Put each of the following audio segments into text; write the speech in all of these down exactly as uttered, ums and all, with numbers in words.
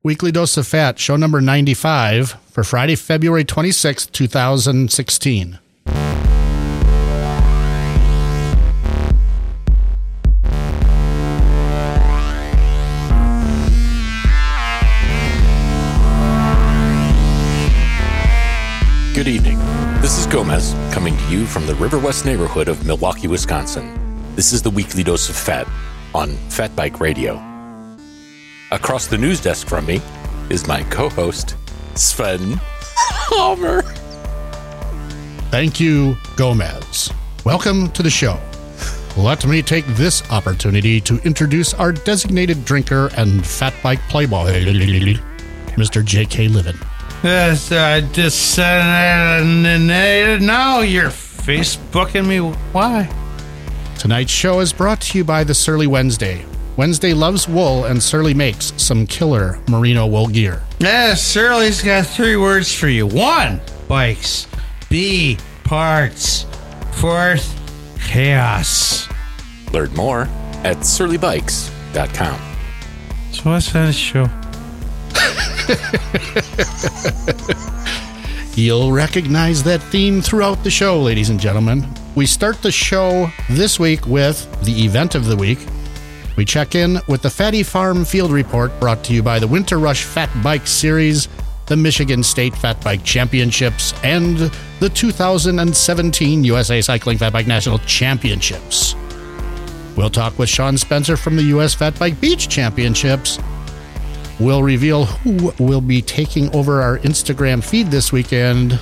Weekly Dose of Fat, show number ninety-five for Friday, February twenty-sixth, twenty sixteen. Good evening. This is Gomez coming to you from the River West neighborhood of Milwaukee, Wisconsin. This is the Weekly Dose of Fat on Fat Bike Radio. Across the news desk from me is my co-host, Sven Homer. Thank you, Gomez. Welcome to the show. Let me take this opportunity to introduce our designated drinker and fat bike playboy, Mister J K Livin. Yes, I just said it. Now you're Facebooking me. Why? Tonight's show is brought to you by the Surly Wednesday. Wednesday loves wool, and Surly makes some killer merino wool gear. Yeah, Surly's got three words for you. One, bikes. B, parts. Fourth, chaos. Learn more at surly bikes dot com. So what's that show? You'll recognize that theme throughout the show, ladies and gentlemen. We start the show this week with the event of the week. We check in with the Fatty Farm Field Report, brought to you by the Winter Rush Fat Bike Series, the Michigan State Fat Bike Championships, and the two thousand seventeen U S A Cycling Fat Bike National Championships. We'll talk with Sean Spencer from the U S Fat Bike Beach Championships. We'll reveal who will be taking over our Instagram feed this weekend.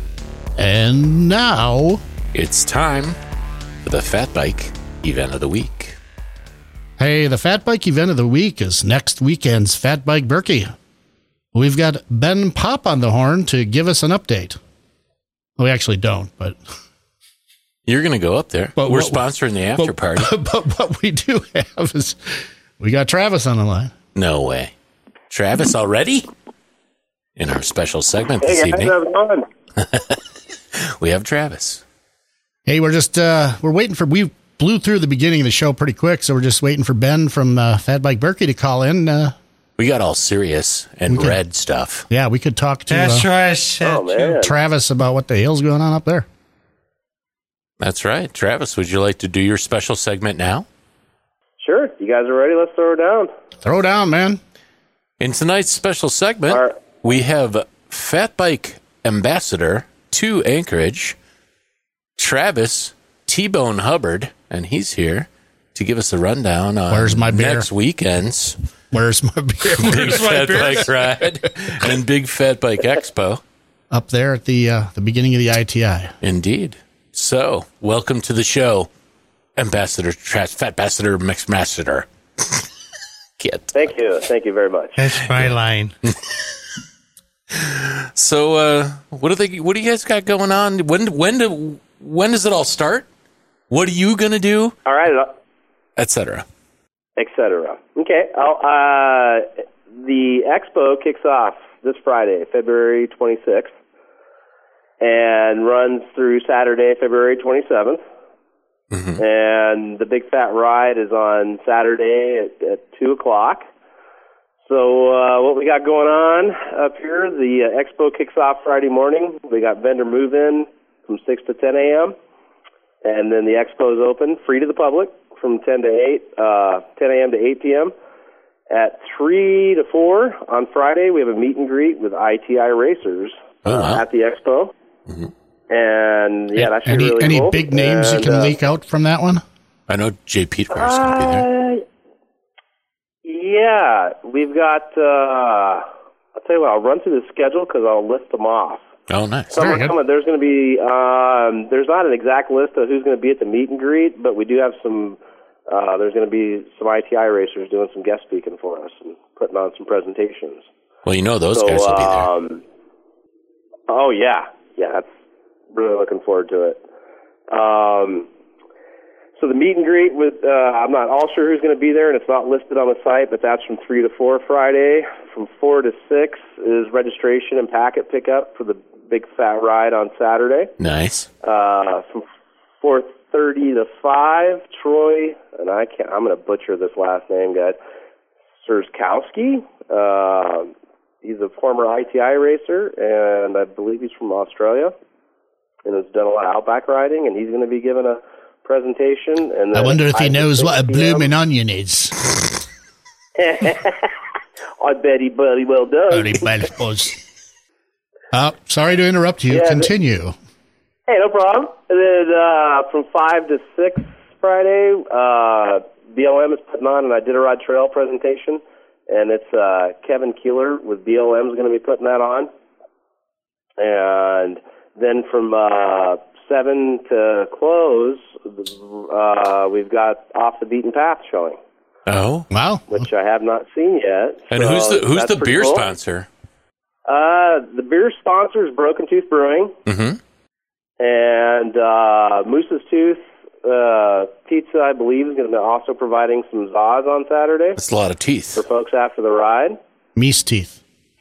And now, it's time for the Fat Bike Event of the Week. Hey, the Fat Bike Event of the Week is next weekend's Fat Bike Birkie. We've got Ben Pop on the horn to give us an update. We actually don't, but... You're going to go up there. But We're what, sponsoring the after but, party. But what we do have is we got Travis on the line. No way. Travis already? In our special segment this hey, guys, evening. how's it going? We have Travis. Hey, we're just, uh, we're waiting for, we blew through the beginning of the show pretty quick, so we're just waiting for Ben from uh, Fat Bike Birkie to call in. Uh, we got all serious and could, red stuff. Yeah, we could talk to That's uh, right. Oh, man. Travis about what the hell's going on up there. That's right. Travis, would you like to do your special segment now? Sure. You guys are ready? Let's throw it down. Throw down, man. In tonight's special segment, right. we have Fat Bike Ambassador to Anchorage, Travis T-Bone Hubbard, and he's here to give us a rundown on Where's my beer? next weekend's Where's my beer? Big Where's my Fat beer? Bike Ride and Big Fat Bike Expo. Up there at the uh, the beginning of the I T I. Indeed. So, welcome to the show, Ambassador, Tra- Fat Ambassador Mixmaster. Kid. Thank you. Thank you very much. That's my line. So, uh, what do they? What do you guys got going on? When? When do? When does it all start? What are you gonna do? All right. Etc. Etc. Okay. I'll, uh, the expo kicks off this Friday, February twenty-sixth, and runs through Saturday, February twenty-seventh. Mm-hmm. And the Big Fat Ride is on Saturday at, at two o'clock. So uh, what we got going on up here, the uh, expo kicks off Friday morning. We got vendor move-in from six to ten a.m. And then the expo is open, free to the public, from ten to eight, uh, ten a.m. to eight p.m. At three to four on Friday, we have a meet and greet with I T I racers oh, wow. uh, at the expo. Mm-hmm. And, yeah, that should any, be really any cool. big names and, you can uh, leak out from that one? I know Jay Peter's going to be there. Uh, yeah, we've got, uh, I'll tell you what, I'll run through the schedule because I'll list them off. Oh, nice. Some are coming. There's going to be, um, there's not an exact list of who's going to be at the meet and greet, but we do have some, uh, there's going to be some I T I racers doing some guest speaking for us and putting on some presentations. Well, you know those so, guys will be there. Um, oh, yeah. Yeah, that's really looking forward to it. Um, so the meet and greet with, uh, I'm not all sure who's going to be there, and it's not listed on the site, but that's from three to four Friday. From four to six is registration and packet pickup for the Big Fat Ride on Saturday. Nice. Uh, from four thirty to five, Troy, and I can't, I'm going to butcher this last name, guys, Sierskowski, uh, former I T I racer, and I believe he's from Australia, and has done a lot of outback riding, and he's going to be giving a presentation. And I wonder if he I knows what a P M bloomin' onion is. I bet he bloody well does. Bloody well does. Uh, sorry to interrupt you. Yeah, Continue. Hey, no problem. And then uh, from five to six Friday, uh, B L M is putting on an Iditarod Trail presentation, and it's uh, Kevin Keeler with B L M is going to be putting that on. And then from uh, seven to close, uh, we've got Off the Beaten Path showing. Oh, wow! Which I have not seen yet. And so who's the who's the beer cool. sponsor? Uh, the beer sponsor is Broken Tooth Brewing. Mm-hmm. And uh, Moose's Tooth uh, Pizza, I believe, is going to be also providing some Zaz on Saturday. That's a lot of teeth. For folks after the ride. Meese teeth.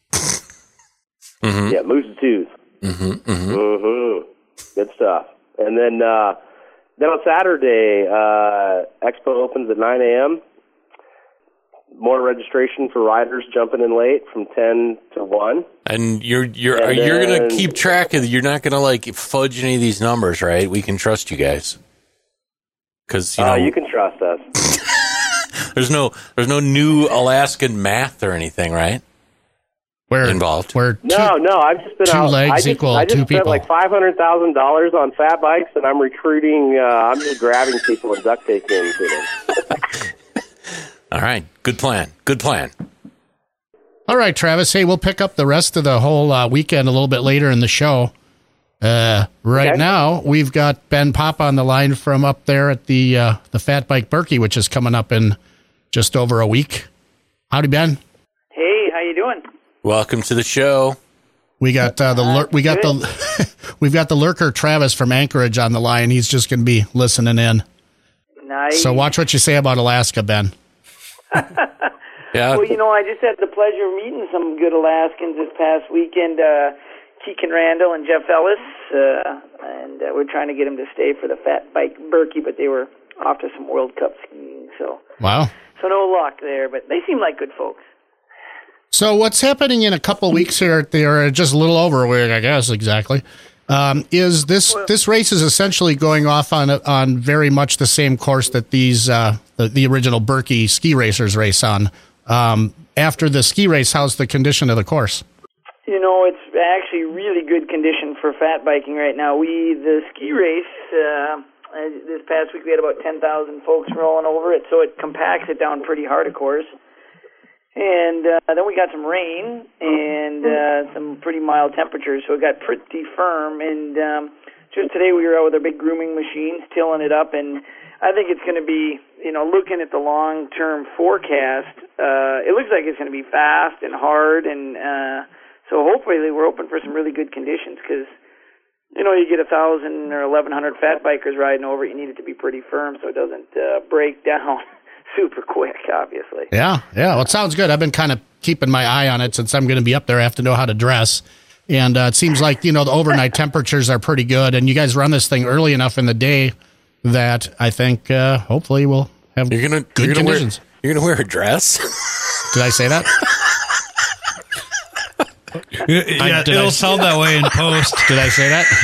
Mm-hmm. Yeah, Moose's Tooth. Mm-hmm. Mm-hmm. Mm-hmm. Good stuff. And then, uh, then on Saturday, uh, Expo opens at nine a.m. More registration for riders jumping in late from ten to one. And you're you're And you're then, gonna keep track of. You're not gonna like fudge any of these numbers, right? We can trust you guys. Because you know uh, you can trust us. there's no there's no new Alaskan math or anything, right? We're involved. We're two, No, no, I've just been two out. legs I just, equal I just two spent people. like five hundred thousand dollars on fat bikes, and I'm recruiting. Uh, I'm just grabbing people and duct taping them to them. All right, good plan. Good plan. All right, Travis. Hey, we'll pick up the rest of the whole uh, weekend a little bit later in the show. Uh, right Okay. now, we've got Ben Pop on the line from up there at the uh, the Fat Bike Berkey, which is coming up in just over a week. Howdy, Ben. Hey, how you doing? Welcome to the show. We got uh, the lur- we got the we've got the lurker Travis from Anchorage on the line. He's just going to be listening in. Nice. So watch what you say about Alaska, Ben. Yeah. Well, you know, I just had the pleasure of meeting some good Alaskans this past weekend. Uh, Keegan Randall and Jeff Ellis, uh, and uh, we're trying to get them to stay for the Fat Bike Berkey, but they were off to some World Cup skiing, so Wow. so no luck there. But they seem like good folks. So what's happening in a couple of weeks here? They're just a little over a week, I guess, exactly. Um, is this this race is essentially going off on a, on very much the same course that these uh, the, the original Berkey ski racers race on. Um, after the ski race, how's the condition of the course? You know, it's actually really good condition for fat biking right now. We the ski race uh, this past week we had about ten thousand folks rolling over it, so it compacts it down pretty hard, of course. And uh, then we got some rain and uh, some pretty mild temperatures, so it got pretty firm. And um, just today we were out with our big grooming machines, tilling it up, and I think it's going to be, you know, looking at the long-term forecast, uh, it looks like it's going to be fast and hard, and uh, so hopefully we're open for some really good conditions because, you know, you get a thousand or eleven hundred fat bikers riding over it, you need it to be pretty firm so it doesn't uh, break down super quick, obviously. Yeah, yeah. Well, it sounds good. I've been kind of keeping my eye on it since I'm going to be up there. I have to know how to dress. And uh, it seems like, you know, the overnight temperatures are pretty good. And you guys run this thing early enough in the day that I think uh, hopefully we'll have You're gonna good you're gonna conditions. Wear, you're gonna wear a dress. Did I say that? Yeah, I- did it'll I- sound that way in post. Did I say that?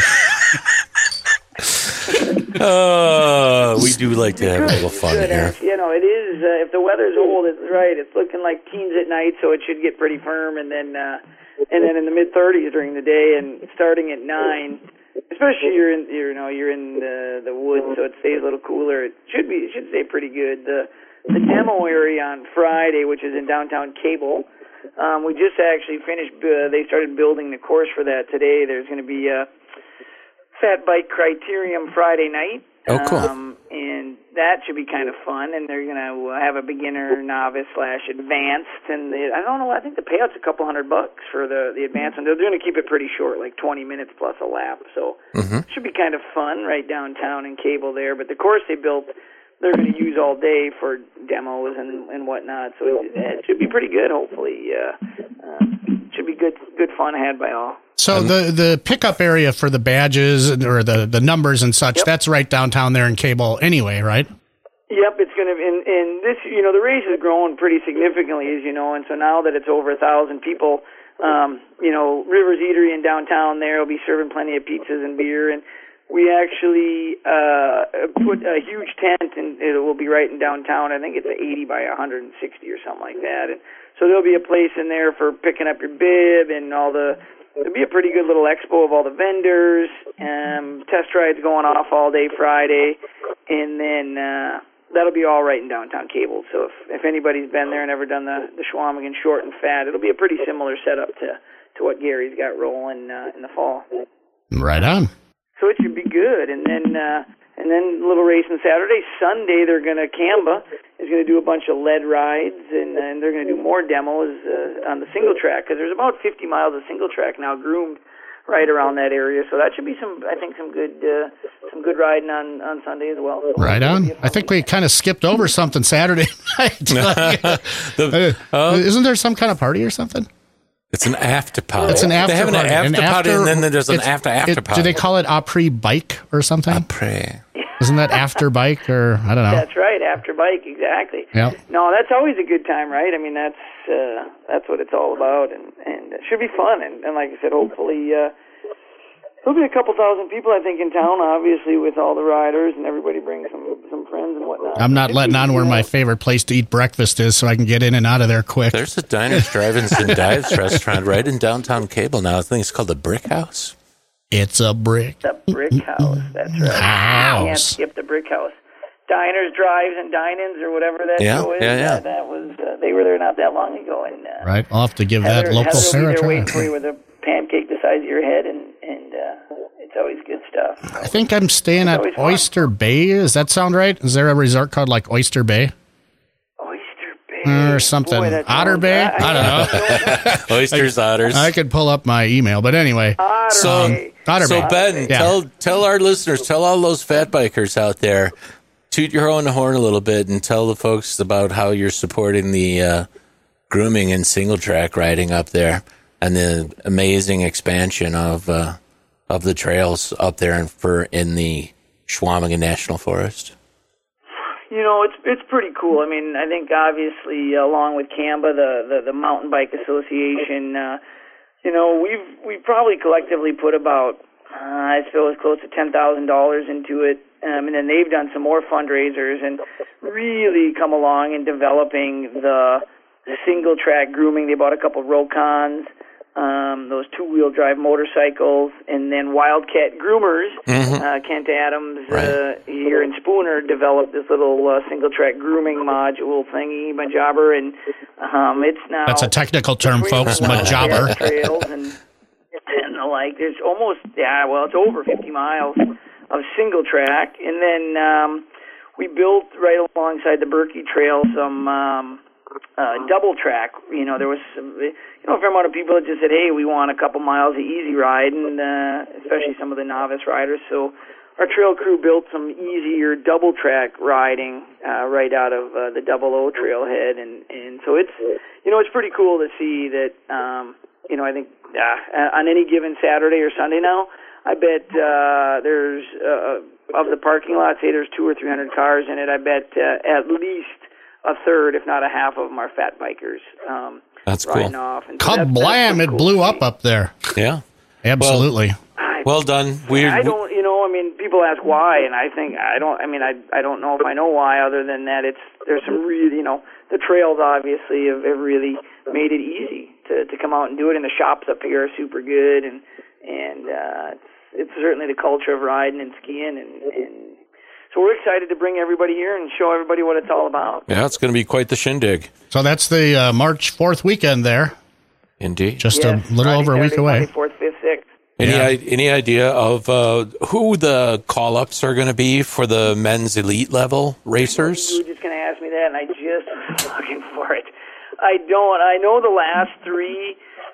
Oh, we do like to have a little fun Good. here. You know, it is, uh, if the weather's old, it's right. It's looking like teens at night, so it should get pretty firm, and then uh, and then in the mid thirties during the day, and starting at nine, especially you're in, you know, you're in the the woods, so it stays a little cooler. It should be, it should stay pretty good. The the demo area on Friday, which is in downtown Cable, um, we just actually finished. Uh, they started building the course for that today. There's going to be a Fat Bike Criterium Friday night. Oh, cool. Um, and that should be kind of fun. And they're going to have a beginner, novice, slash advanced. And they, I don't know, I think the payout's a couple hundred bucks for the, the advanced. And they're going to keep it pretty short, like twenty minutes plus a lap. So Mm-hmm. it should be kind of fun right downtown in Cable there. But the course they built, they're going to use all day for demos and, and whatnot. So it, it should be pretty good, hopefully. Uh, uh, should be good good fun had by all. So the, the pickup area for the badges or the, the numbers and such, Yep. that's right downtown there in Cable anyway, right? Yep, it's going to, and, and this, you know, the race is growing pretty significantly, as you know, and so now that it's over a thousand people, um, you know, Rivers Eatery in downtown there will be serving plenty of pizzas and beer. And we actually uh, put a huge tent, and it will be right in downtown. I think it's eighty by one hundred sixty or something like that. And so there'll be a place in there for picking up your bib and all the, there'll be a pretty good little expo of all the vendors, um, test rides going off all day Friday, and then uh, that'll be all right in downtown Cable. So if, if anybody's been there and ever done the, the Schwamigan Short and Fat, it'll be a pretty similar setup to, to what Gary's got rolling uh, in the fall. Right on. So it should be good. And then uh, and then a little racing Saturday. Sunday they're going to, Camba is going to do a bunch of lead rides, and, and they're going to do more demos uh, on the single track, because there's about fifty miles of single track now groomed right around that area. So that should be some, I think, some good uh, some good riding on, on Sunday as well. So right on. I think we kind of skipped over something Saturday night. the, uh, Isn't there some kind of party or something? It's an after party. It's an after they have party. An after, an party, after and then there's an after after it, party. Do they call it après bike or something? Après. Isn't that after bike, or I don't know? That's right, after bike, exactly. Yep. No, that's always a good time, right? I mean, that's uh, that's what it's all about, and, and it should be fun. And, and like I said, hopefully uh, there'll be a couple thousand people, I think, in town, obviously, with all the riders, and everybody brings some, some friends and whatnot. I'm not letting on where my favorite place to eat breakfast is, so I can get in and out of there quick. There's a Diners, Drive-Ins, and Dives restaurant right in downtown Cable now. I think it's called the Brick House. It's a brick. The Brick House, that's right. House. Can't skip the Brick House. Diners, Drives, and Dine-Ins, or whatever that Yeah, show is. yeah, yeah. Uh, that was, uh, they were there not that long ago. And, uh, Right, I'll have to give Heather, that local Heather will Sarah be a there try. waiting for you with a pancake the size of your head, and, and uh, it's always good stuff. I think I'm staying at always fun. Oyster Bay. Does that sound right? Is there a resort called like Oyster Bay? Oyster Bay. Or something. Boy, that Otter sounds- Bay? I, I don't know. Oysters, otters. I could pull up my email, but anyway. Otter So, Bay. Otter so Bay. Ben, Yeah. tell tell our listeners, tell all those fat bikers out there, toot your own horn a little bit and tell the folks about how you're supporting the uh, grooming and single track riding up there, and the amazing expansion of uh, of the trails up there and for in the Schwamigan National Forest. You know, it's it's pretty cool. I mean, I think obviously along with Camba, the the, the Mountain Bike Association, uh, you know, we've we've probably collectively put about uh, I suppose close to ten thousand dollars into it, um, and then they've done some more fundraisers and really come along in developing the single track grooming. They bought a couple Rokons, um, those two wheel drive motorcycles, and then Wildcat Groomers. Mm-hmm. Uh, Kent Adams Right. uh, here in Spooner developed this little uh, single track grooming module thingy, my jobber, and um, it's now That's a technical term, between folks. the My jobber. trails and and the like. There's almost yeah, well, it's over fifty miles of single track, and then um, we built right alongside the Berkey Trail some um, uh, double track. You know, there was some, you know a fair amount of people that just said, "Hey, we want a couple miles of easy ride," and uh, especially some of the novice riders. So our trail crew built some easier double track riding uh, right out of uh, the Double O trailhead, and and so it's you know it's pretty cool to see that. Um, you know, I think uh, on any given Saturday or Sunday now, I bet uh, there's uh, of the parking lot, say there's two or three hundred cars in it. I bet uh, at least a third, if not a half of them, are fat bikers. Um, That's riding cool. off. And so that's- that's Kablam! pretty It cool blew to up see. up there. Yeah. Absolutely. I- Well done. We I don't, you know, I mean, people ask why, and I think I don't. I mean, I I don't know if I know why, other than that it's there's some really, you know, the trails obviously have, have really made it easy to to come out and do it, and the shops up here are super good, and and uh, it's, it's certainly the culture of riding and skiing, and, and so we're excited to bring everybody here and show everybody what it's all about. Yeah, it's going to be quite the shindig. So that's the uh, March fourth weekend there. Indeed. Just Yes, a little Friday, over a week Saturday, away. Sunday, fourth, fifth, sixth. Any Yeah. i- any idea of uh, who the call-ups are going to be for the men's elite level racers? You were just going to ask me that, and I just was looking for it. I don't. I know the last three,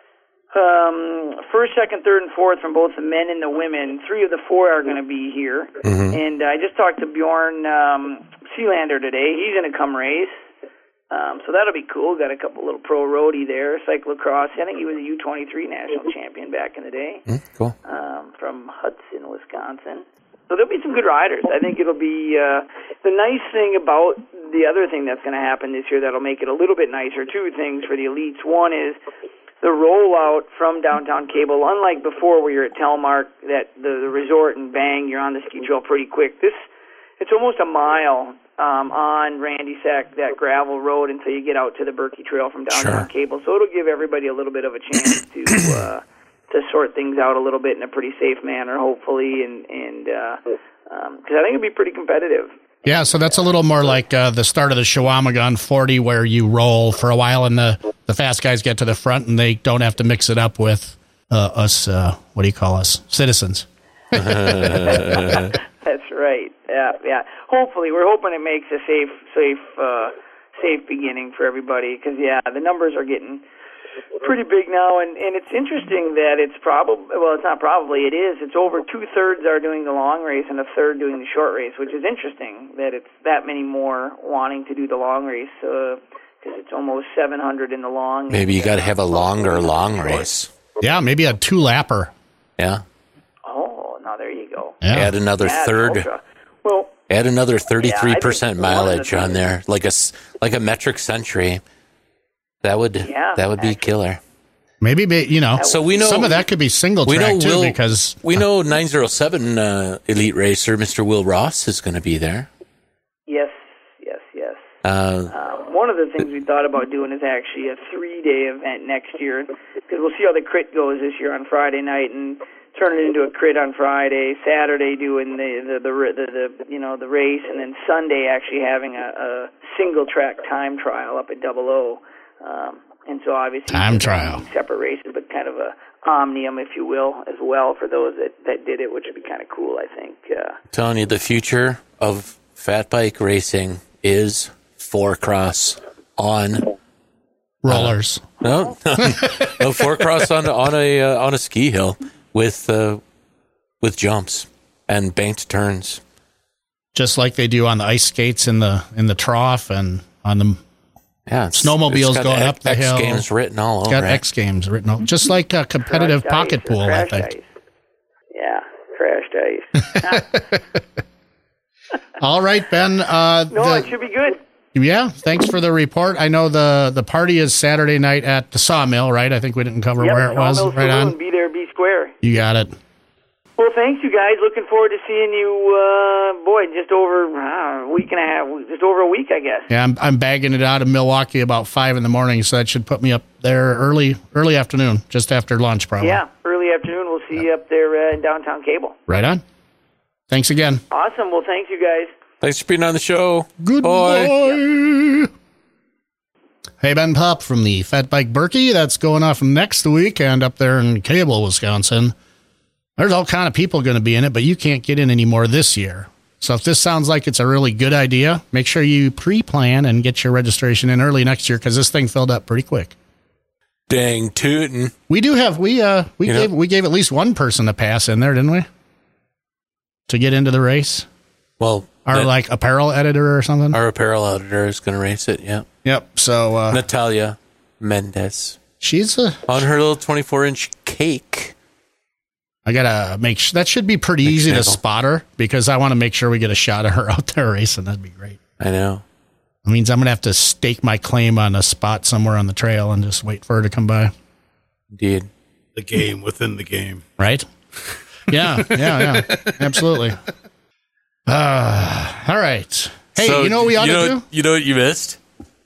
um, first, second, third, and fourth from both the men and the women. Three of the four are going to be here. Mm-hmm. And I just talked to Bjorn um, Sealander today. He's going to come race. Um, so that'll be cool. Got a couple little pro roadie there. Cyclocross. I think he was a U twenty-three national champion back in the day. Mm, cool. Um, from Hudson, Wisconsin. So there'll be some good riders. I think it'll be uh, the nice thing about the other thing that's going to happen this year that'll make it a little bit nicer. Two things for the elites. One is the rollout from downtown Cable, unlike before where you're at Telemark, that the, the resort and bang, you're on the ski trail pretty quick. This, it's almost a mile um, on Randy Sack, that gravel road, until you get out to the Berkey Trail from downtown Sure. Cable. So it'll give everybody a little bit of a chance to uh, to sort things out a little bit in a pretty safe manner, hopefully, and and because uh, um, I think it'd be pretty competitive. Yeah, so that's a little more like uh, the start of the Chequamegon forty, where you roll for a while and the, the fast guys get to the front and they don't have to mix it up with uh, us, uh, what do you call us, citizens. That's right. Yeah, yeah. Hopefully, we're hoping it makes a safe, safe, uh, safe beginning for everybody. Because yeah, the numbers are getting pretty big now, and, and it's interesting that it's probably, well, it's not probably, it is. It's over two thirds are doing the long race and a third doing the short race, which is interesting that it's that many more wanting to do the long race. Because uh, it's almost seven hundred in the long. Maybe you got to have a longer long race. Yeah, maybe a two-lapper. Yeah. Oh, now there you go. Yeah. Add another Yeah, third. ultra. Well, Add another thirty-three percent Yeah, I think one of the mileage on things- there, like a s- like a metric century. That would Yeah, that would be actually. killer. Maybe, be- you know, So we know some of that could be single we know track, too, Will, because we know nine oh seven uh, elite racer Mister Will Ross is going to be there. yes, yes, yes. Uh, Um, one of the things we thought about doing is actually a three-day event next year, because we'll see how the crit goes this year on Friday night, and turn it into a crit on Friday, Saturday doing the the the, the, the you know the race, and then Sunday actually having a, a single-track time trial up at Double O. Um, and so obviously Time it's trial. separate races, but kind of a omnium, if you will, as well for those that, that did it, which would be kind of cool, I think. Uh, telling you, the future of fat bike racing is four cross on rollers. no no four cross on on a uh, on a ski hill with uh, with jumps and banked turns. Just like they do on the ice skates in the in the trough and on the Yeah, it's, Snowmobiles it's got going X, up the X hill. Games written all It's over got it. X Games written on, just like a competitive crashed pocket ice or pool, I crashed think. ice. Yeah, crashed ice. All right, Ben. Uh, No, the- it should be good. yeah, thanks for the report. I know the, the party is Saturday night at the Sawmill, right? I think we didn't cover Yep, where it was. Sawmill Right Saloon, on. Be there, be square. You got it. Well, thanks, you guys. Looking forward to seeing you, uh, boy, just over uh, a week and a half, just over a week, I guess. Yeah, I'm, I'm bagging it out of Milwaukee about five in the morning, so that should put me up there early early afternoon, just after lunch, probably. Yeah, early afternoon. We'll see you up there uh, in downtown Cable. Right on. Thanks again. Awesome. Well, thanks, you guys. Thanks for being on the show. Goodbye. Bye. Hey, Ben Pop from the Fat Bike Berkey. That's going off next weekend up there in Cable, Wisconsin. There's all kind of people going to be in it, but you can't get in anymore this year. So if this sounds like it's a really good idea, make sure you pre-plan and get your registration in early next year, because this thing filled up pretty quick. Dang tootin'. We do have we uh we You gave know- we gave at least one person a pass in there, didn't we? To get into the race, Well, our that- like apparel editor or something. our apparel editor is going to race it. Yeah, Yep. So uh, Natalia Mendez she's a. on her little twenty-four inch cake. I gotta make sure that should be pretty Big easy to snaggle. spot her, because I want to make sure we get a shot of her out there racing. That'd be great. I know. It means I'm gonna have to stake my claim on a spot somewhere on the trail and just wait for her to come by. Indeed. The game within the game. Right? Yeah, yeah, yeah. Absolutely. Uh, all right. Hey, So, you know what we ought you to know, do? You know what you missed?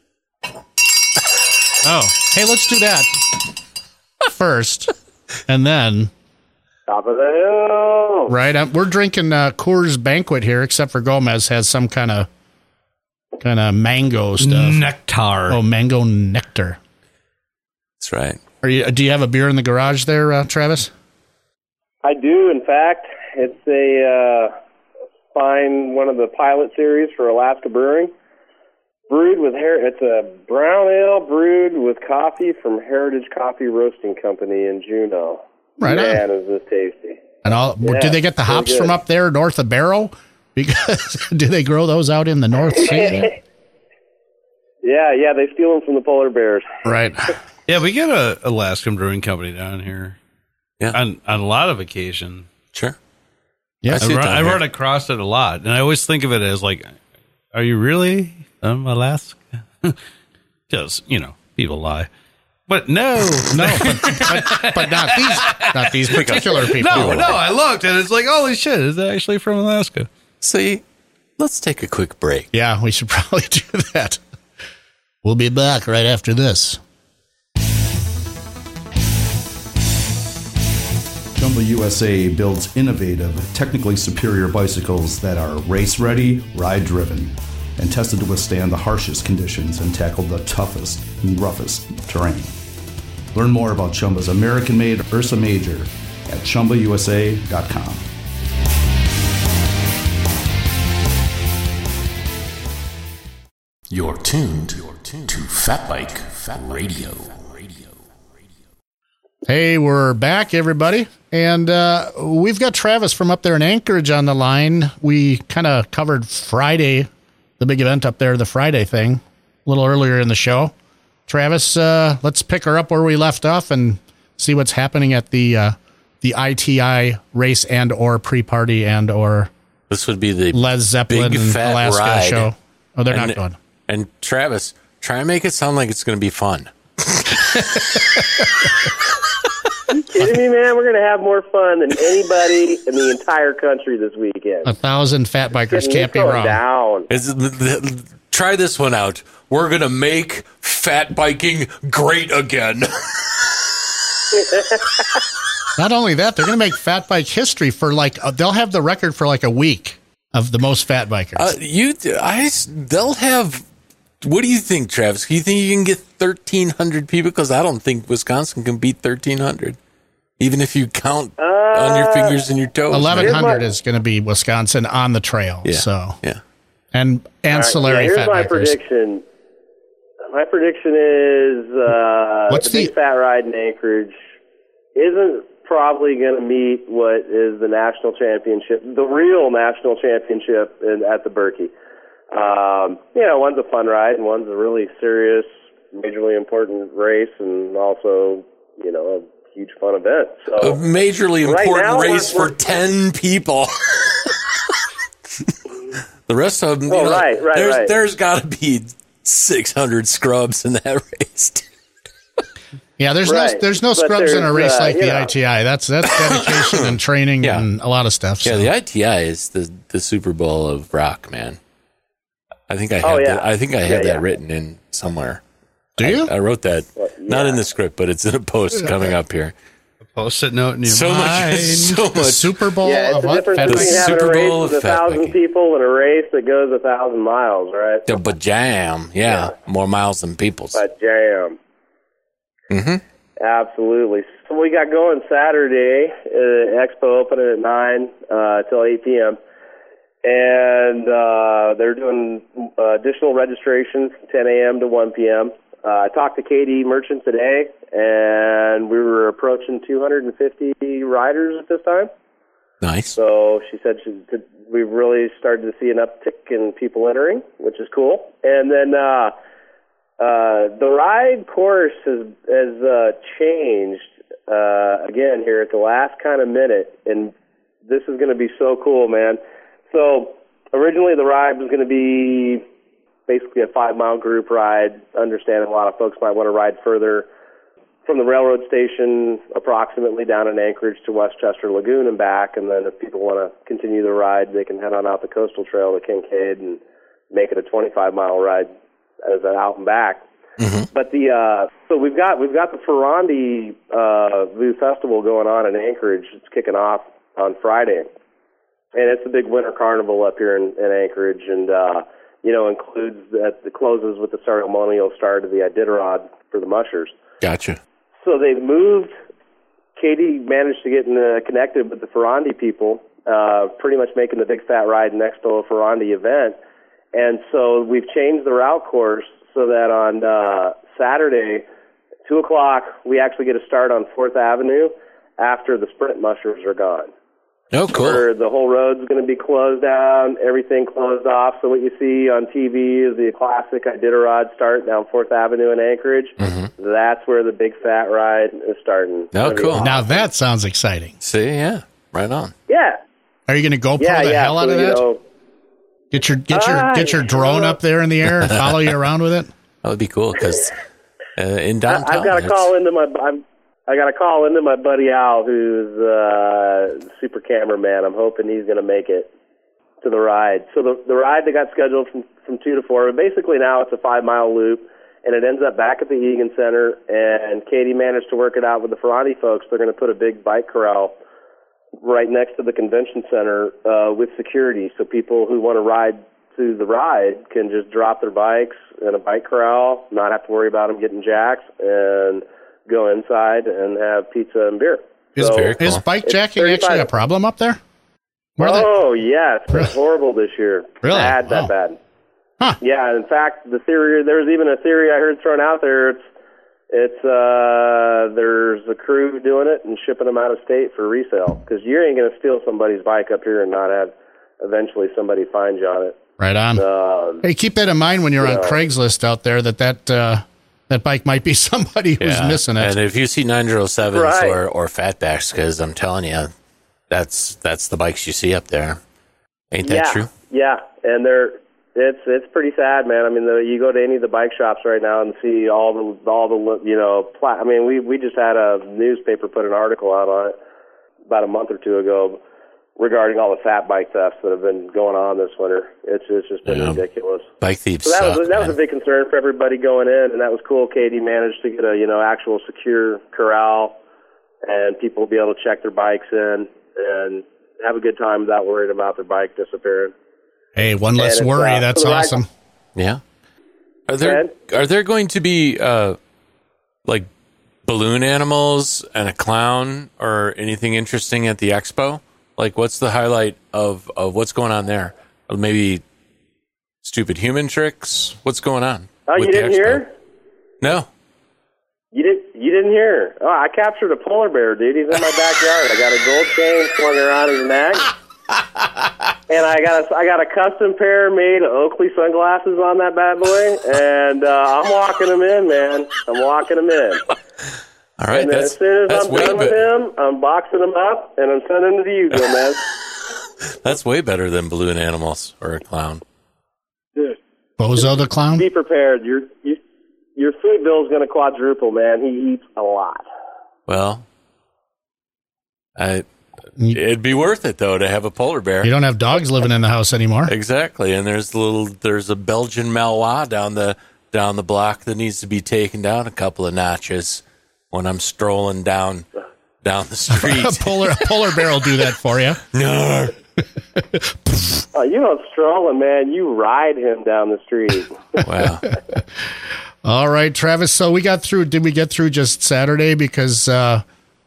Oh, hey, let's do that first, and then Top of the hill. right. Um, we're drinking uh, Coors Banquet here, except for Gomez has some kind of kind of mango stuff. Nectar. Oh, mango nectar. That's right. Are you? Do you have a beer in the garage there, uh, Travis? I do, in fact. It's a uh, fine one of the pilot series for Alaska Brewing. Brewed with her, it's a brown ale brewed with coffee from Heritage Coffee Roasting Company in Juneau. Right on. Man, is this tasty. And all, Yeah, do they get the very hops good. from up there north of Barrow? Because do they grow those out in the North Sea? Yeah, yeah, they steal them from the polar bears. Right. Yeah, we get a Alaskan Brewing Company down here. Yeah. On on a lot of occasion. Sure. Yeah. I I see it run, down I here. run across it a lot, and I always think of it as like, are you really from Alaska? Because, you know, people lie. But no, No, but, but, but not these not these particular people. no, no. I looked and it's like, holy shit, is that actually from Alaska? See, let's take a quick break. Yeah, we should probably do that. We'll be back right after this. Chumba U S A builds innovative, technically superior bicycles that are race-ready, ride-driven, and tested to withstand the harshest conditions and tackle the toughest and roughest terrain. Learn more about Chumba's American-made Ursa Major at chumba u s a dot com. You're tuned to Fat Bike Radio. Hey, we're back, everybody. And uh, we've got Travis from up there in Anchorage on the line. We kind of covered Friday, the big event up there, the Friday thing, a little earlier in the show. Travis, uh, let's pick her up where we left off and see what's happening at the uh, the I T I race and or pre-party and or This would be the Led Zeppelin big fat Alaska ride. show. Oh, they're and, not going. And Travis, try and make it sound like it's going to be fun. Kidding me, man? We're going to have more fun than anybody in the entire country this weekend. A thousand fat bikers Getting can't be this going wrong. Down. Is the, the, try this one out. We're going to make fat biking great again. Not only that, they're going to make fat bike history for like, uh, they'll have the record for like a week of the most fat bikers. Uh, you, I, they'll have. What do you think, Travis? Do you think you can get thirteen hundred people? Because I don't think Wisconsin can beat thirteen hundred, even if you count uh, on your fingers and your toes. eleven hundred is going to be Wisconsin on the trail. Yeah. So yeah, and ancillary right, yeah, here's fat my bikers. prediction. My prediction is uh, What's the the- big fat ride in Anchorage isn't probably going to meet what is the national championship, the real national championship in, at the Berkey. Um, you know, one's a fun ride and one's a really serious, majorly important race, and also, you know, a huge fun event. So a majorly right important now, race we're- for ten people. The rest of them, you Oh, know, right, right, there's, right. there's got to be six hundred scrubs in that race. Yeah, there's Right. no there's no But scrubs in a there's, race uh, like you the know. I T I. That's that's dedication and training Yeah. and a lot of stuff. So. Yeah, the I T I is the, the Super Bowl of rock, man. I think I had Oh, yeah. that, I think I had Yeah, that yeah. written in somewhere. Do I, you? I wrote that not yeah. in the script, but it's in a post coming up here. Post-it note in your So much, mind. so the much. Super Bowl yeah, it's of the what? difference Fat between The bikers? having Super a race Bowl with of a fat thousand biking. people and a race that goes a thousand miles, right? The bajam, yeah, more miles than people's. A jam. Mm-hmm. Absolutely. So we got going Saturday, uh, Expo opening at nine uh, till eight p.m. And uh, they're doing uh, additional registrations from ten a.m. to one p.m. Uh, I talked to Katie Merchant today, and we were approaching two hundred fifty riders at this time. Nice. So she said she could, we've really started to see an uptick in people entering, which is cool. And then uh, uh, the ride course has, has uh, changed uh, again here at the last kind of minute, and this is going to be so cool, man. So originally the ride was going to be basically a five-mile group ride. Understanding a lot of folks might want to ride further from the railroad station approximately down in Anchorage to Westchester Lagoon and back, and then if people want to continue the ride, they can head on out the coastal trail to Kincaid and make it a twenty-five mile ride as an out and back. Mm-hmm. But the uh, so we've got we've got the Ferrandi uh, View Festival going on in Anchorage. It's kicking off on Friday, and it's a big winter carnival up here in, in Anchorage, and uh, you know includes that the closes with the ceremonial start of the Iditarod for the mushers. Gotcha. So they've moved. Katie managed to get in, uh, connected with the Ferrandi people, uh, pretty much making the Big Fat Ride and Expo Ferrandi event. And so we've changed the route course so that on uh, Saturday, two o'clock, we actually get a start on fourth Avenue after the sprint mushers are gone. Oh, cool. Where the whole road's going to be closed down, everything closed off. So what you see on T V is the classic Iditarod start down fourth Avenue in Anchorage. Mm-hmm. That's where the Big Fat Ride is starting. Oh, It's gonna be cool. awesome. Now that sounds exciting. See, yeah, right on. Yeah. Are you going to GoPro Yeah, the yeah. hell out so, of you that? know, Get your get your Ah, get your you drone know. up there in the air and follow you around with it. That would be cool because uh, in downtown. I, I've got to That's- call into my. I'm, I got to call into my buddy Al, who's uh, super cameraman. I'm hoping he's going to make it to the ride. So the the ride that got scheduled from from two to four. But basically now it's a five mile loop, and it ends up back at the Egan Center. And Katie managed to work it out with the Ferrari folks. They're going to put a big bike corral right next to the convention center uh, with security, so people who want to ride to the ride can just drop their bikes in a bike corral, not have to worry about them getting jacks, and go inside and have pizza and beer. Is, So- very cool. is bike It's jacking actually a thirty-five problem up there? Where are they- Oh, yeah, it's been Really? horrible this year. Really? Bad, bad, Oh. bad. Huh. Yeah, in fact, the theory, there was even a theory I heard thrown out there. It's, it's uh, there's a crew doing it and shipping them out of state for resale, because you ain't going to steal somebody's bike up here and not have eventually somebody find you on it. Right on. Um, Hey, keep that in mind when you're on Yeah. Craigslist out there, that that, uh, that bike might be somebody who's Yeah. missing it. And if you see nine oh sevens Right. or, or fatbacks, because I'm telling you, that's that's the bikes you see up there. Ain't that yeah, true? Yeah, and they're it's it's pretty sad, man. I mean, the, you go to any of the bike shops right now and see all the all the you know. Pla- I mean, we we just had a newspaper put an article out on it about a month or two ago regarding all the fat bike thefts that have been going on this winter. It's it's just been Yeah. ridiculous. Bike thieves So that suck, was that was man. a big concern for everybody going in, and that was cool. Katie managed to get a you know actual secure corral, and people will be able to check their bikes in and have a good time without worrying about their bike disappearing. Hey, one less And it's, worry. uh, That's so the ride- awesome. Yeah. Are there are there going to be uh, like balloon animals and a clown or anything interesting at the expo? Like, what's the highlight of, of what's going on there? Or maybe stupid human tricks? What's going on? Oh, with you the didn't expo? hear? No. You didn't. You didn't hear? Oh, I captured a polar bear, dude. He's in my backyard. I got a gold chain slung around his neck, and I got a I got a custom pair made of Oakley sunglasses on that bad boy, and uh, I'm walking him in, man. I'm walking him in. All right, And then that's as soon as that's I'm way done with better. him, I'm boxing him up, and I'm sending him to you, Gomez. That's way better than balloon animals or a clown. Dude, Bozo the clown? be prepared. Your your, your food bill is going to quadruple, man. He eats a lot. Well, I it'd be worth it though to have a polar bear. You don't have dogs living in the house anymore. Exactly, and there's a little there's a Belgian Malinois down the down the block that needs to be taken down a couple of notches when I'm strolling down down the a street. polar a polar bear will do that for you. No. Oh, you don't stroll him, man. You ride him down the street. Wow. All right, Travis. So we got through. Did we get through just Saturday? Because uh,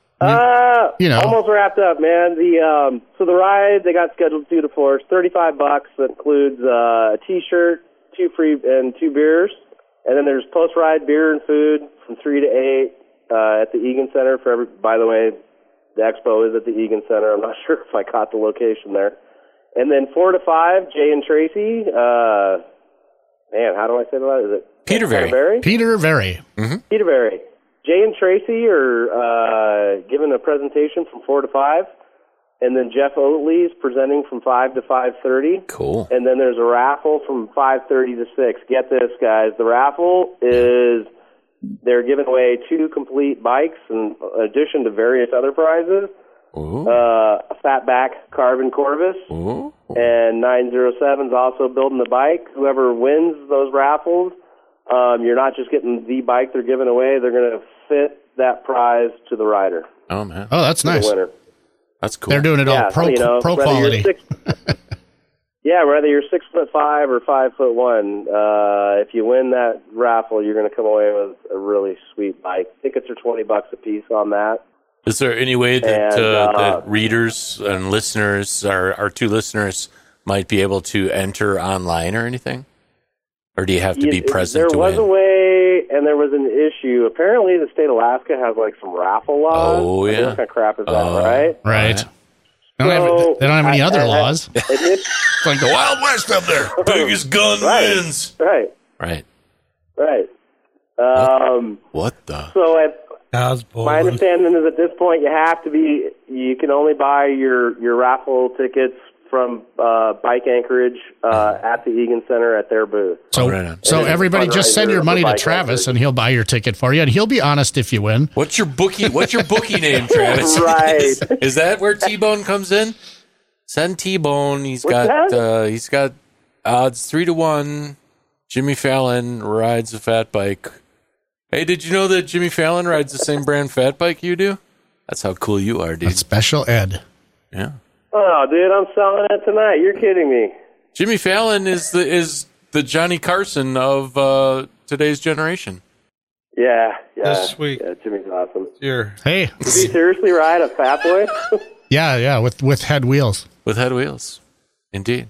Uh, You know. almost wrapped up, man. The um, so the ride they got scheduled two to four. It's thirty-five bucks. That includes uh, a T-shirt, two free and two beers, and then there's post-ride beer and food from three to eight uh, at the Egan Center. For every, by the way, the expo is at the Egan Center. I'm not sure if I caught the location there. And then four to five, Jay and Tracy. Uh, man, how do I say that? Is it Peterberry. Peterberry? Peter Very. Peterberry. Jay and Tracy are uh, giving a presentation from four to five, and then Jeff Oatley's presenting from five to five thirty. Cool. And then there's a raffle from five thirty to six. Get this, guys. The raffle is they're giving away two complete bikes in addition to various other prizes. Ooh. Uh, a Fatback Carbon Corvus. Ooh. And nine oh seven's also building the bike. Whoever wins those raffles, um, you're not just getting the bike they're giving away. They're going to fit that prize to the rider, Oh man, Oh, that's the nice. winner. that's cool. They're doing it all Yeah, pro you know, pro whether you're quality. six- yeah, whether you're six foot five or five foot one, uh, if you win that raffle, you're going to come away with a really sweet bike. Tickets are twenty bucks a piece on that. Is there any way that, And, uh, uh, that readers and listeners, our, our two listeners, might be able to enter online or anything? Or do you have to be You- present There to was win? a way, and there was an issue. Apparently, the state of Alaska has like some raffle laws. Oh, I mean, yeah. What kind of crap is that, Oh. right? Right. Right. They don't, So, have, they don't have any I- other I- I- laws. It- It's like the Wild West up there. Biggest gun Right. wins. right, Right. right. Um, What the? so at How's my bowling? understanding is at this point you have to be, you can only buy your, your raffle tickets from uh, Bike Anchorage uh, at the Egan Center at their booth. So, right on. so And it's everybody a just send fundraiser your money for to Bike Travis, Anchorage. and he'll buy your ticket for you, and he'll be honest if you win. What's your bookie? What's your bookie name, Travis? Right. Is, is that where T-Bone comes in? Send T-Bone. He's What's got that? uh, he's got odds three to one. Jimmy Fallon rides a fat bike. Hey, did you know that Jimmy Fallon rides the same brand fat bike you do? That's how cool you are, dude. That's special ed. Yeah. Oh, dude, I'm selling it tonight. You're kidding me. Jimmy Fallon is the is the Johnny Carson of uh, today's generation. Yeah, yeah. This week. Yeah, Jimmy's awesome. Here. Hey, Did you seriously ride a Fat Boy? yeah, yeah, with with head wheels. With head wheels. Indeed.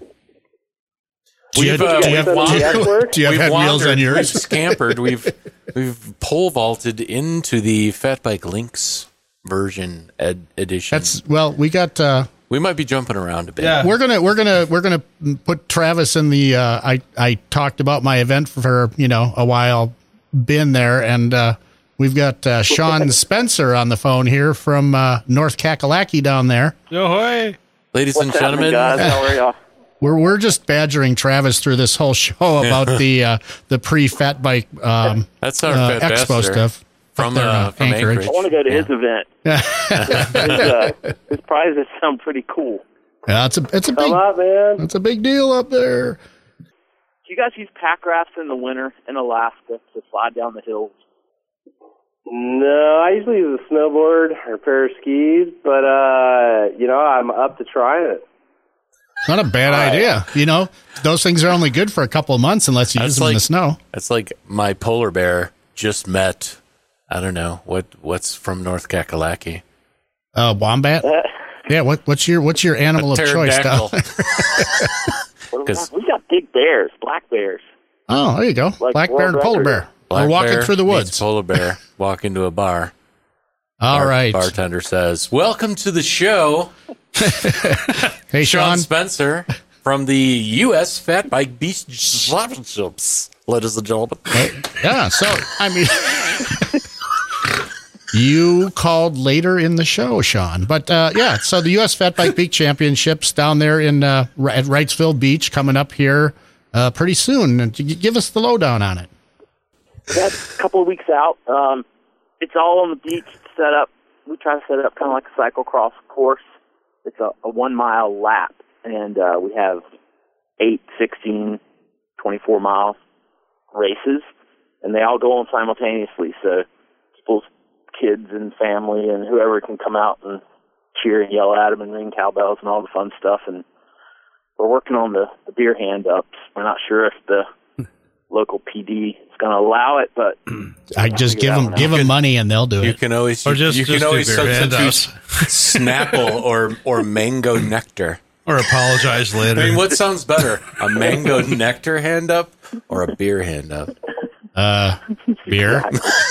Do you, We've, do uh, you we've have, done do the you- X work? do you have We've head wheels wandered, on We've yours? scampered. We've we've pole vaulted into the Fat Bike Links version ed- edition. That's well, we got. Uh, we might be jumping around a bit. Yeah. we're gonna we're gonna we're gonna put Travis in the. Uh, I I talked about my event for you know a while, been there, and uh, we've got uh, Sean Spencer on the phone here from uh, North Kakalaki down there. Yo, hoy. Ladies and What's happening, gentlemen, guys? How are y'all? We're we're just badgering Travis through this whole show about the uh, the pre Fat Bike um, that's our uh, Fat expo Bastard stuff from, up there, uh, from Anchorage. I want to go to his event. his, uh, his prizes sound pretty cool. Yeah, it's a it's a big Come up, man. it's a big deal up there. Do you guys use pack rafts in the winter in Alaska to slide down the hills? No, I usually use a snowboard or a pair of skis, but, uh, you know, I'm up to trying it. Not a bad idea. You know, those things are only good for a couple of months unless you That's use them in like- the snow. That's like my polar bear just met. I don't know what what's from North Kakalaki. Uh, wombat. Yeah. What what's your what's your animal of choice? Pterodactyl. Doc? What do we 'Cause- got? We got big bears, black bears. Oh, there you go. Like Black bear and world polar record. bear. Black We're walking bear through the meets woods. Polar bear walk into a bar. All Bar- right. Bartender says, "Welcome to the show, Hey, Sean Sean. Spencer from the U S Fat Bike Beast Championships, ladies and gentlemen." Yeah. So I mean, you called later in the show, Sean. But uh, yeah. So the U S Fat Bike Beach Championships down there in uh, at Wrightsville Beach coming up here uh, pretty soon. And g- give us the lowdown on it. That's a couple of weeks out. Um, it's all on the beach set up. We try to set it up kind of like a cyclocross course. It's a, a one mile lap, and uh, we have eight, sixteen, twenty-four mile races, and they all go on simultaneously. So people's kids and family and whoever can come out and cheer and yell at them and ring cowbells and all the fun stuff. And we're working on the, the beer hand ups. We're not sure if the local P D is going to allow it, but I just figure give that them one out. give them money and they'll do You it. can always Or just- you just can do always beer substitute Snapple or or mango nectar. Or apologize later. I mean, what sounds better, a mango nectar hand up or a beer hand up? Uh, beer.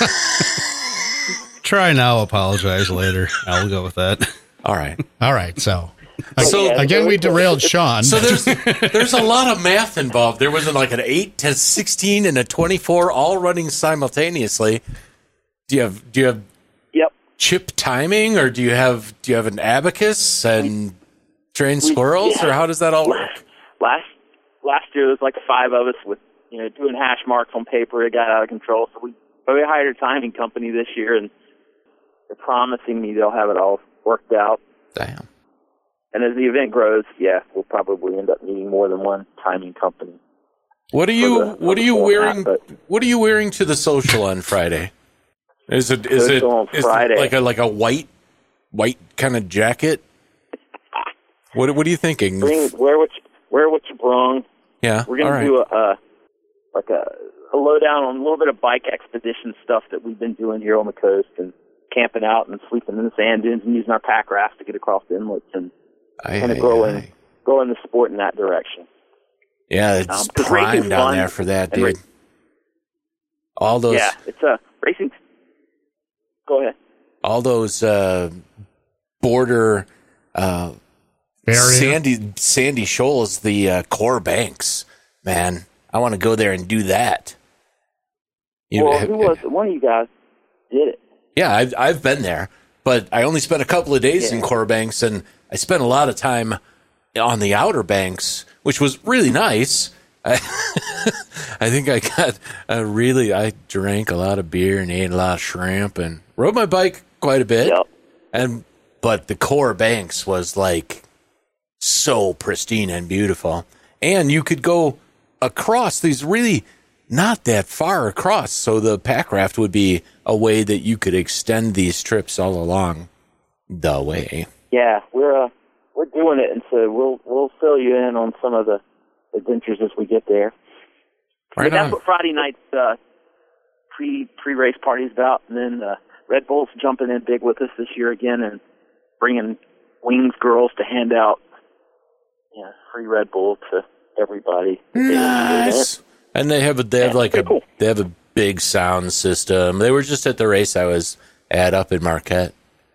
Try now, apologize later. I'll go with that. All right. All right. So, So- again, we derailed Sean. So there's there's a lot of math involved. There was like an eight to sixteen and a twenty-four all running simultaneously. Do you have do you have yep. chip timing, or do you have do you have an abacus and trained squirrels, yeah. or how does that all work? Last last year there was like five of us with you know doing hash marks on paper. It got out of control, so we but we hired a timing company this year, and they're promising me they'll have it all worked out. Damn. And as the event grows, yeah, we'll probably end up needing more than one timing company. What are you For the- What for are you the wearing? format, but- What are you wearing to the social on Friday? Is it is it, Social on is it Friday. like a like a white white kind of jacket? What What are you thinking? Bring wear what you, wear what you brung. Yeah, We're gonna all right. do a, a like a, a lowdown on a little bit of bike expedition stuff that we've been doing here on the coast and camping out and sleeping in the sand dunes and using our pack raft to get across the inlets and Aye, kind of aye, growing aye. growing the sport in that direction. Yeah, it's Um, 'cause prime racing's down fun, there for that, and ra- dude. All those, Yeah, it's a racing. Go ahead. all those uh, border uh, Barrier. sandy sandy shoals, the uh, core banks. Man, I want to go there and do that. You- Well, who was it? One of you guys did it. Yeah, I've I've been there, but I only spent a couple of days in Yeah. core banks, and I spent a lot of time on the Outer Banks, which was really nice. I, I think I got a really, I drank a lot of beer and ate a lot of shrimp and rode my bike quite a bit. Yep. And, but the core banks was like so pristine and beautiful. And you could go across these really not that far across. So the pack raft would be a way that you could extend these trips all along the way. Yeah, we're, uh, we're doing it. And so we'll, we'll fill you in on some of the adventures as we get there. Right but that's on. what Friday night's uh, pre pre race party is about. And then uh, Red Bull's jumping in big with us this year again and bringing Wings girls to hand out, you know, free Red Bull to everybody. Nice. And they have a, they have Yeah, like a cool. they have a big sound system. They were just at the race I was at up in Marquette.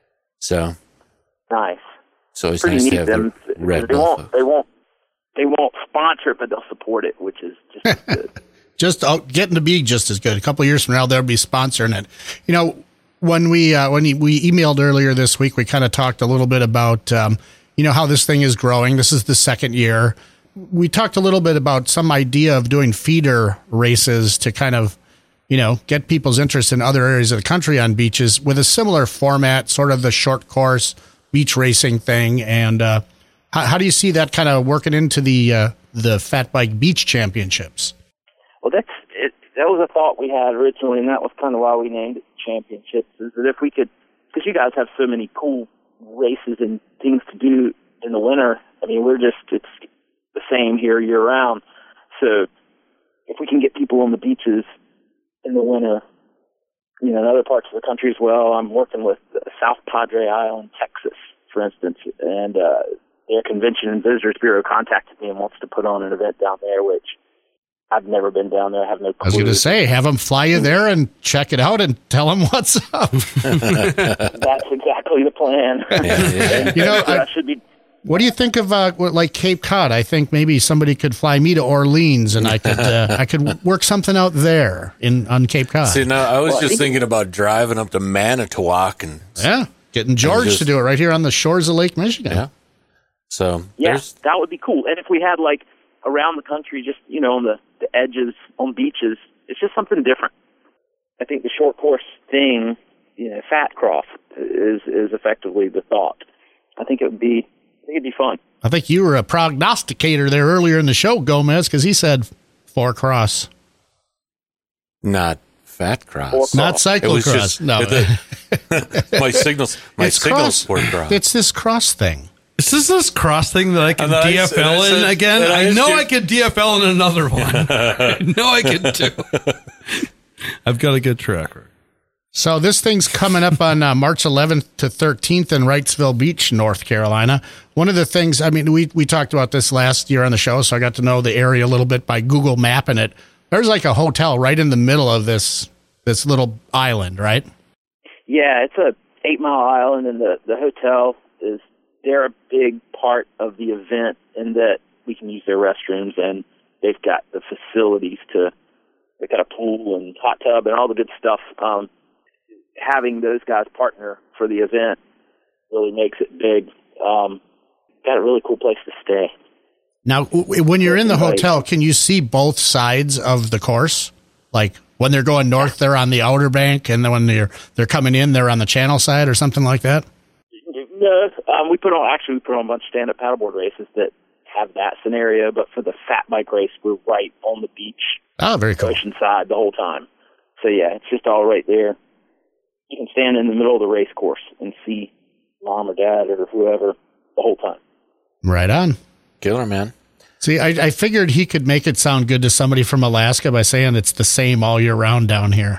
So Nice. it's always Pretty nice neat. to have Them. the Red they Bull. won't. They won't. They won't sponsor it, but they'll support it, which is just as good. Just uh, getting to be just as good. A couple of years from now, they'll be sponsoring it. You know, when we uh, when we emailed earlier this week, we kind of talked a little bit about um, you know how this thing is growing. This is the second year. We talked a little bit about some idea of doing feeder races to kind of you know get people's interest in other areas of the country on beaches with a similar format, sort of the short course beach racing thing. And uh, how, how do you see that kind of working into the uh, the Fat Bike Beach Championships? Well, that's it. That was a thought we had originally, and that was kind of why we named it Championships. Is that if we could, because you guys have so many cool races and things to do in the winter. I mean, we're just it's the same here year round. So if we can get people on the beaches in the winter, you know, in other parts of the country as well. I'm working with South Padre Island, Texas, for instance, and uh, their Convention and Visitors Bureau contacted me and wants to put on an event down there, which I've never been down there. I have no clue. I was going to say, have them fly you there and check it out and tell them what's up. That's exactly the plan. Yeah, yeah. You know, I- that should be. What do you think of uh, what- like Cape Cod? I think maybe somebody could fly me to Orleans and I could uh, I could work something out there in on Cape Cod. See, now I was Well, I just think- thinking about driving up to Manitowoc and Yeah, getting George just- to do it right here on the shores of Lake Michigan. yeah. So Yeah, there's that would be cool. And if we had like around the country, just you know, on the, the edges, on beaches, it's just something different. I think the short course thing, you know, fat cross is is effectively the thought. I think it would be, I think it'd be fun. I think you were a prognosticator there earlier in the show, Gomez, because he said four cross, not fat cross. Four cross. not It was cyclocross. just No, the- my signals. My it's signals cross. sport cross. It's this cross thing. Is this this cross thing that I can And then I D F L said- I in said- again? and I I know asked you- I could D F L in another one. I know I can too. I've got a good track record. So this thing's coming up on uh, March eleventh to thirteenth in Wrightsville Beach, North Carolina. One of the things, I mean, we we talked about this last year on the show, so I got to know the area a little bit by Google mapping it. There's like a hotel right in the middle of this this little island, right? Yeah, it's a eight mile island, and the the hotel is they're a big part of the event in that we can use their restrooms, and they've got the facilities to. They've got a pool and hot tub and all the good stuff. Um, having those guys partner for the event really makes it big. Um, got a really cool place to stay. Now, w- when you're in the hotel, can you see both sides of the course? Like when they're going north, they're on the outer bank, and then when they're they're coming in, they're on the channel side or something like that? No, um, we put on actually we put on a bunch of stand-up paddleboard races that have that scenario, but for the fat bike race, we're right on the beach, Oh, very cool. ocean side the whole time. So yeah, it's just all right there. You can stand in the middle of the race course and see mom or dad or whoever the whole time. Right on. Killer, man. See, I, I figured he could make it sound good to somebody from Alaska by saying it's the same all year round down here.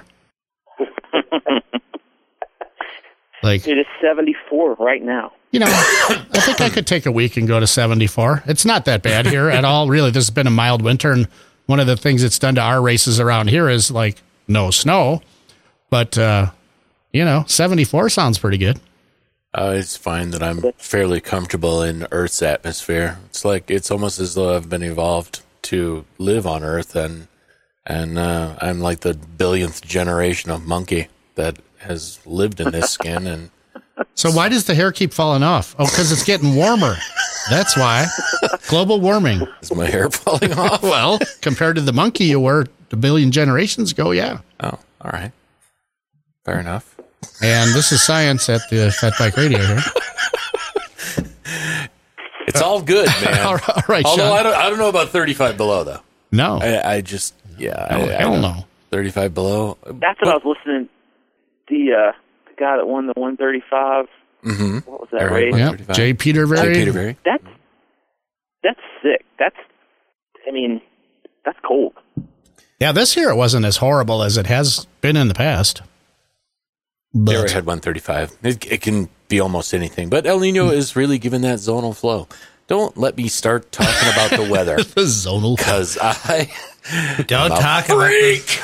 Like, It is seventy-four right now. you know, I think I could take a week and go to seventy-four. It's not that bad here at all, really. This has been a mild winter, and one of the things it's done to our races around here is, like, no snow. But, uh, you know, seventy-four sounds pretty good. Uh, it's fine that I'm fairly comfortable in Earth's atmosphere. It's like it's almost as though I've been evolved to live on Earth, and and uh, I'm like the billionth generation of monkey that has lived in this skin. And So why does the hair keep falling off? Oh, because it's getting warmer. That's why. Global warming. Is my hair falling off? Well, compared to the monkey you were a billion generations ago, yeah. Oh, all right. Fair enough. And this is science at the Fat Bike Radio here. It's all good, man. all right, all right, Although Sean. I don't, I don't know about thirty-five below, though. No. I, I just, yeah. Oh, I, hell I no. thirty-five below. That's what I was listening. The uh, the guy that won the one thirty-five. Mm-hmm. What was that Eric, race? Yep. Jay Peterberry. Jay Peterberry. That's that's sick. That's, I mean, that's cold. Yeah, this year it wasn't as horrible as it has been in the past. But Jared had one thirty-five. It, it can be almost anything, but El Nino is really giving that zonal flow. Don't let me start talking about the weather. the zonal. Because I Don't I'm a talk freak.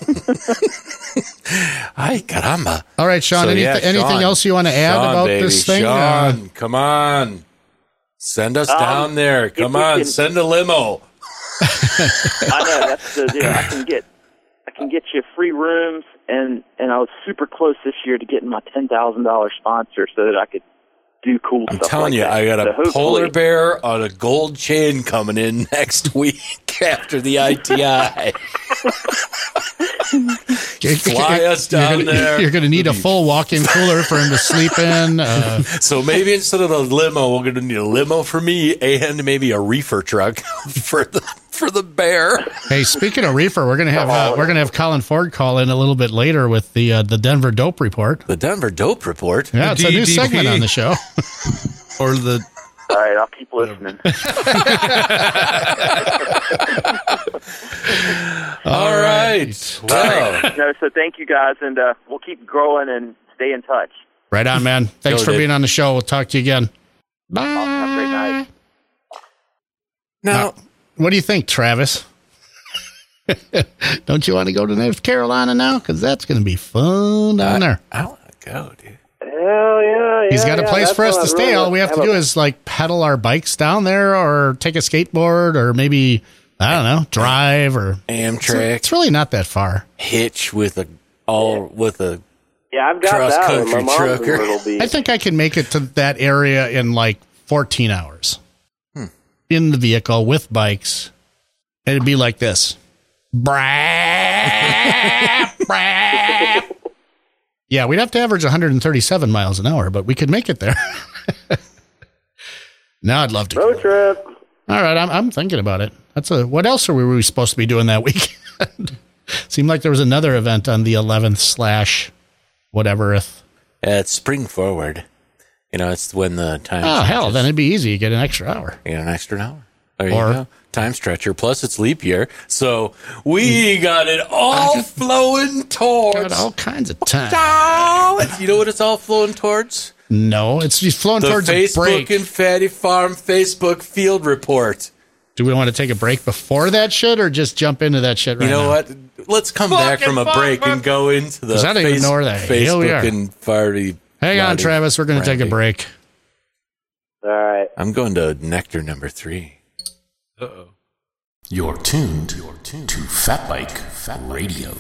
Ay, caramba. All right, Sean, So, anyth- yeah, anything Sean. else you want to add Sean, about baby, this thing? Sean, Uh, come on. Send us Um, down there. Come we on, can- send a limo. I know that's the deal. I can get I can get you free rooms, and and I was super close this year to getting my ten thousand dollars sponsor so that I could do cool I'm stuff. telling like you, that. I got So a hopefully- polar bear on a gold chain coming in next week after the I T I. Fly us down you're gonna, there. You're going to need a full walk-in cooler for him to sleep in. Uh, So maybe instead of a limo, we're going to need a limo for me and maybe a reefer truck for the for the bear. hey, speaking of reefer, we're going to have uh, we're going to have Colin Ford call in a little bit later with the uh, the Denver Dope Report. The Denver Dope Report. Yeah, it's a new D D P. segment on the show. Or the All right, I'll keep listening. All right. Well, No, so thank you guys, and uh, we'll keep growing and stay in touch. Right on, man. Thanks Go, for Dave. being on the show. We'll talk to you again. Bye. Have a great night. now, What do you think, Travis? Don't you want to go to North Carolina now? Because that's going to be fun down there. I want to go, dude. Hell yeah, yeah. He's got a yeah, place that's for us what to I'd stay. really All we have to a- do is like pedal our bikes down there or take a skateboard or maybe, I don't know, drive or Amtrak It's really not that far. hitch with a all with a Yeah, I've got that one. My cross-country mom's trucker. in Myrtle Beach. I think I can make it to that area in like fourteen hours in the vehicle with bikes. It'd be like this. Brap, brap. Yeah, we'd have to average one hundred thirty-seven miles an hour, but we could make it there. Now I'd love to. Road trip. All right, I'm I'm thinking about it. That's a. What else are we, were we supposed to be doing that weekend? Seemed like there was another event on the eleventh slash whatever. If Uh, it's spring forward. You know, it's when the time. oh hell, changes. then it'd be easy. You get an extra hour. You get an extra hour. There Or- you go. Time stretcher. Plus, it's leap year, so we got it all flowing towards. Got all kinds of time. You know what it's all flowing towards? No, it's just flowing The towards a Facebook break. and Fatty Farm Facebook field report. Do we want to take a break before that shit, or just jump into that shit right You know now? what? Let's come back from a break and go into the 'Cause I don't even face- know where the hell we Facebook are. and Farty. Hang on, Farty Travis. We're going to take a Randy. break. All right. I'm going to nectar number three. uh-oh. You're tuned to Fat Bike Radio.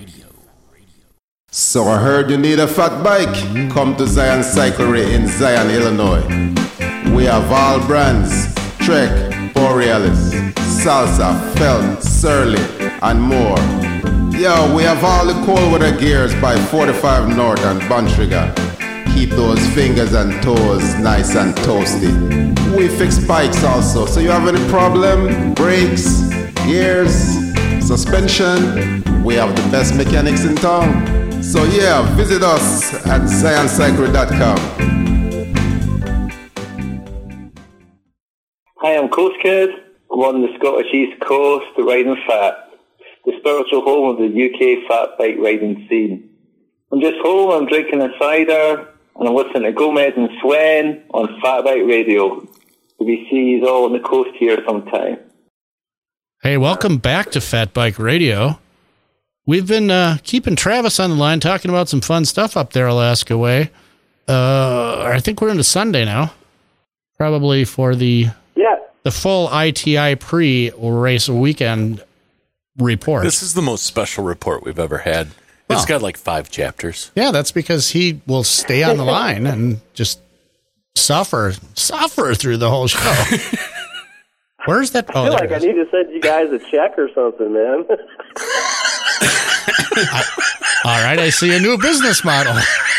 So I heard you need a fat bike. Come to Zion Cyclery in Zion, Illinois. We have all brands: Trek, Borealis, Salsa, Felt, Surly, and more. Yo, we have all the cold weather gears by forty-five North and Bontrager. Keep those fingers and toes nice and toasty. We fix bikes also, so you have any problem? Brakes, gears, suspension? We have the best mechanics in town. So yeah, visit us at zion cyclery dot com. Hi, I'm Coast Kid. I'm on the Scottish East Coast, riding fat, the spiritual home of the U K fat bike riding scene. I'm just home, I'm drinking a cider, and I'm listening to Gomez and Swen on Fat Bike Radio. We see you all on the coast here sometime. Hey, welcome back to Fat Bike Radio. We've been uh, keeping Travis on the line, talking about some fun stuff up there Alaska way. Uh, I think we're into Sunday now, probably for the Yeah. the full I T I pre-race weekend report. This is the most special report we've ever had. It's Well. got like five chapters. Yeah, that's because he will stay on the line and just suffer, suffer through the whole show. Where's that? I Oh, feel there like it I is. need to send you guys a check or something, man. I, all right, I see a new business model.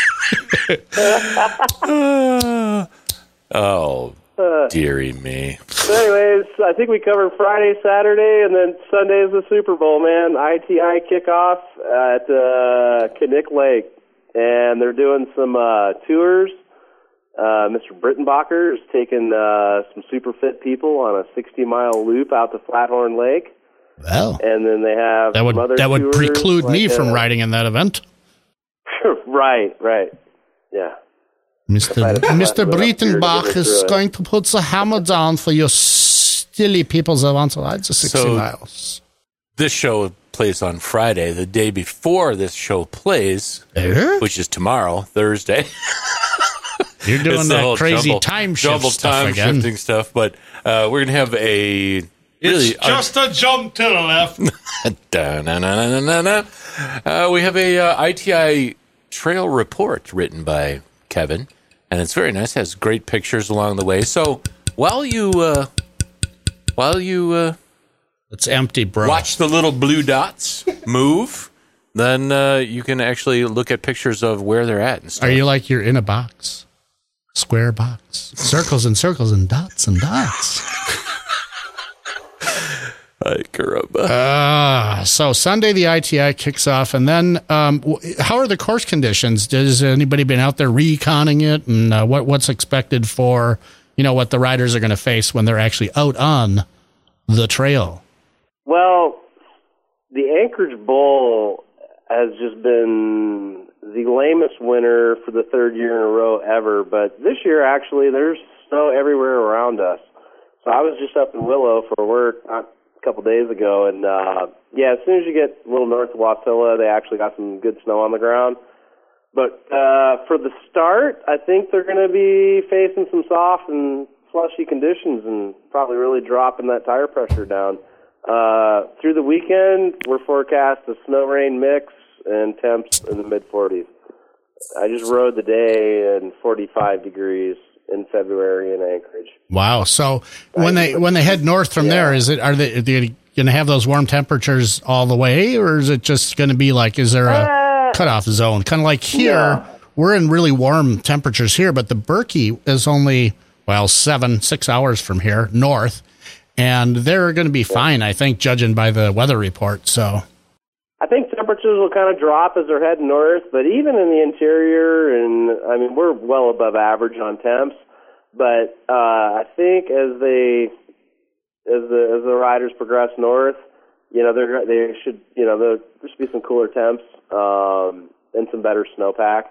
Oh, Uh, dearie me. So anyways, I think we covered Friday, Saturday, and then Sunday is the Super Bowl, man. I T I kickoff at uh, Kinnick Lake, and they're doing some uh, tours. Uh, Mister Brittenbacher is taking uh, some super fit people on a sixty-mile loop out to Flathorn Lake. Well, and then they have that would some other that would tours, preclude me like, from uh, riding in that event. right, right, yeah. Mister Might have Mister left it up here to Brittenbach get me is through it. going to put the hammer down for you silly people that want to ride the sixty So- miles. This show plays on Friday. The day before this show plays, Eh? which is tomorrow, Thursday. You're doing It's the that whole crazy jumble- time shift jumble stuff time again. shifting stuff. But uh, we're gonna have a really It's just a jump to the left. Da-na-na-na-na-na. Uh, we have a uh, I T I trail report written by Kevin, and it's very nice. It has great pictures along the way. So while you uh, while you uh, it's empty, bro. watch the little blue dots move, then uh, you can actually look at pictures of where they're at and stuff. Are you like you're in a box? Square box. Circles and circles and dots and dots. Ay, caramba. Ah, so Sunday the I T I kicks off, and then um, w- how are the course conditions? Has anybody been out there reconning it, and uh, what what's expected for you know what the riders are going to face when they're actually out on the trail? Well, the Anchorage Bowl has just been the lamest winter for the third year in a row ever. But this year, actually, there's snow everywhere around us. So I was just up in Willow for work not a couple days ago, and uh, yeah, as soon as you get a little north of Wasilla, they actually got some good snow on the ground. But uh, for the start, I think they're going to be facing some soft and slushy conditions and probably really dropping that tire pressure down. Uh, through the weekend, we're forecast a snow rain mix and temps in the mid forties. I just rode the day in forty-five degrees in February in Anchorage. Wow! So when they when they head north from there, is it are they, are they going to have those warm temperatures all the way, or is it just going to be like is there a Uh, cutoff zone? Kind of like here, no. we're in really warm temperatures here, but the Berkey is only well seven six hours from here north, and they're going to be fine, I think, judging by the weather report. So. I think temperatures will kind of drop as they're heading north, but even in the interior, and I mean, we're well above average on temps. But uh, I think as they, as the as the riders progress north, you know, they're they should, you know, there should be some cooler temps um, and some better snowpack.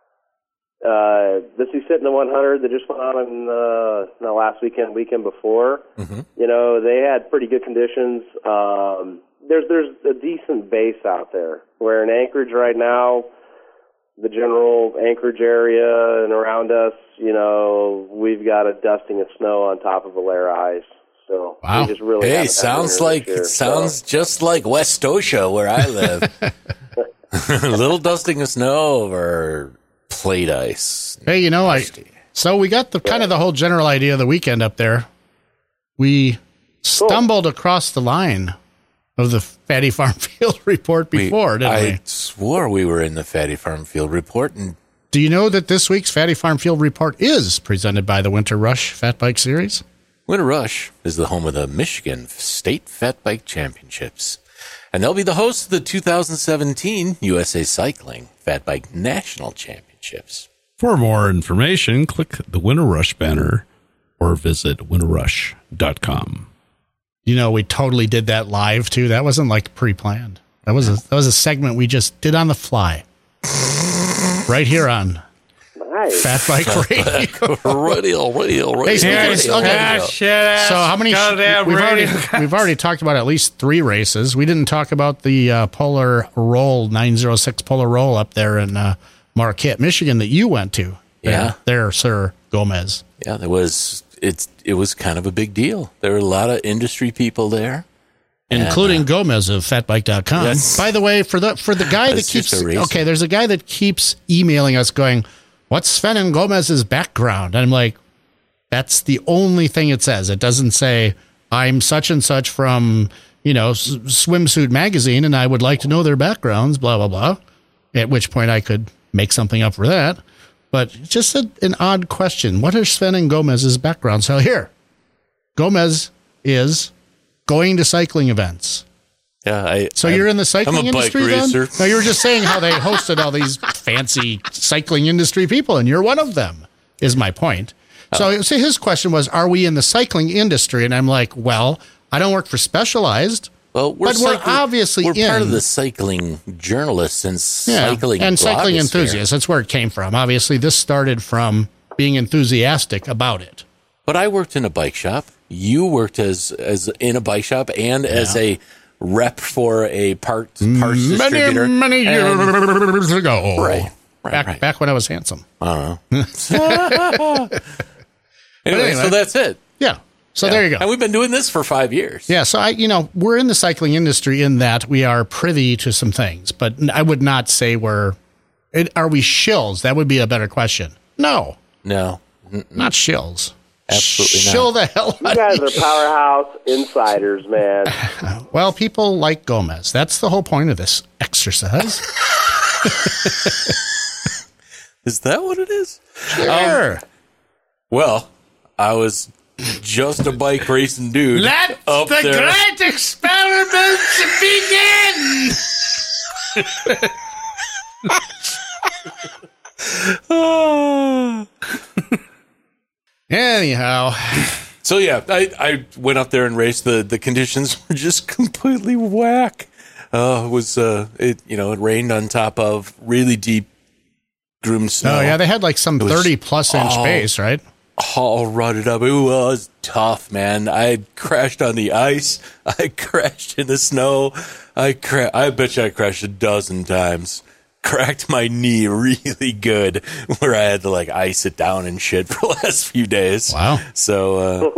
Uh, this is sitting the one hundred that just went on in uh, the last weekend, weekend before. Mm-hmm. You know, they had pretty good conditions. Um, there's there's a decent base out there. Where in Anchorage right now, the general Anchorage area and around us, you know, we've got a dusting of snow on top of Valera ice. So Wow. we just really Hey, haven't had sounds winter like this year, sounds so. just like West Scotia where I live. A little dusting of snow over plate ice. Hey, you know, I so we got the kind of the whole general idea of the weekend up there. We stumbled across the line of the Fatty Farm Field report before, we, didn't I we? swore we were in the Fatty Farm Field report, and Do you know that this week's Fatty Farm Field report is presented by the Winter Rush Fat Bike Series? Winter Rush is the home of the Michigan State Fat Bike Championships. And they'll be the host of the two thousand seventeen U S A Cycling Fat Bike National Championships. For more information, click the Winter Rush banner or visit winter rush dot com. You know, we totally did that live too. That wasn't like pre-planned. That was a that was a segment we just did on the fly, right here on Nice. Fat Bike Radio. radio, radio, radio. Hey, speaking of- okay. So how many? goddamn we've already radio guys. we've already talked about at least three races. We didn't talk about the uh, Polar Roll nine oh six Polar Roll up there in uh, Marquette, Michigan, that you went to. There, Yeah. there, Sir Gomez. Yeah, there was it's it was kind of a big deal. There were a lot of industry people there, Including Gomez of fat bike dot com. Yes. By the way, for the for the guy that That's keeps just a racer. okay, there's a guy that keeps emailing us going, what's Sven and Gomez's background? And I'm like, that's the only thing it says. It doesn't say, I'm such and such from, you know, S- Swimsuit Magazine, and I would like to know their backgrounds, blah, blah, blah. At which point I could make something up for that. But just a, an odd question. What are Sven and Gomez's backgrounds? So here, Gomez is going to cycling events. Yeah, I, so I'm, you're in the cycling I'm a industry bike then? racer. No, you were just saying how they hosted all these fancy cycling industry people, and you're one of them, is my point. So, Oh. so his question was, are we in the cycling industry? And I'm like, well, I don't work for Specialized, well, we're but we're cycling- obviously we're in. part of the cycling journalists and Yeah, cycling and cycling blogosphere. enthusiasts. That's where it came from. Obviously, this started from being enthusiastic about it. But I worked in a bike shop. You worked as as in a bike shop and as a rep for a part, parts Many, distributor. many And- years ago. Right. Right, back, right. back when I was handsome. I don't know. anyway, anyway. so that's it. Yeah. So Yeah. there you go. And we've been doing this for five years. Yeah, so I, you know, we're in the cycling industry in that we are privy to some things, but I would not say we're. It, are we shills? That would be a better question. No, No. not shills. Absolutely not. Shill the hell You out guys of are powerhouse insiders, man. Well, people like Gomez. That's the whole point of this exercise. Is that what it is? Sure. Um, well, I was just a bike racing dude. Let up the there. great experiment begin! Anyhow, So yeah, I, I went up there and raced. The the conditions were just completely whack. Uh, it was uh, it you know it rained on top of really deep groomed snow. oh yeah, they had like some It was thirty plus inch all- base, right? all rutted up. It was tough, man. I crashed on the ice. I crashed in the snow. I cra- I bet you I crashed a dozen times. Cracked my knee really good, where I had to like ice it down and shit for the last few days. Wow. So,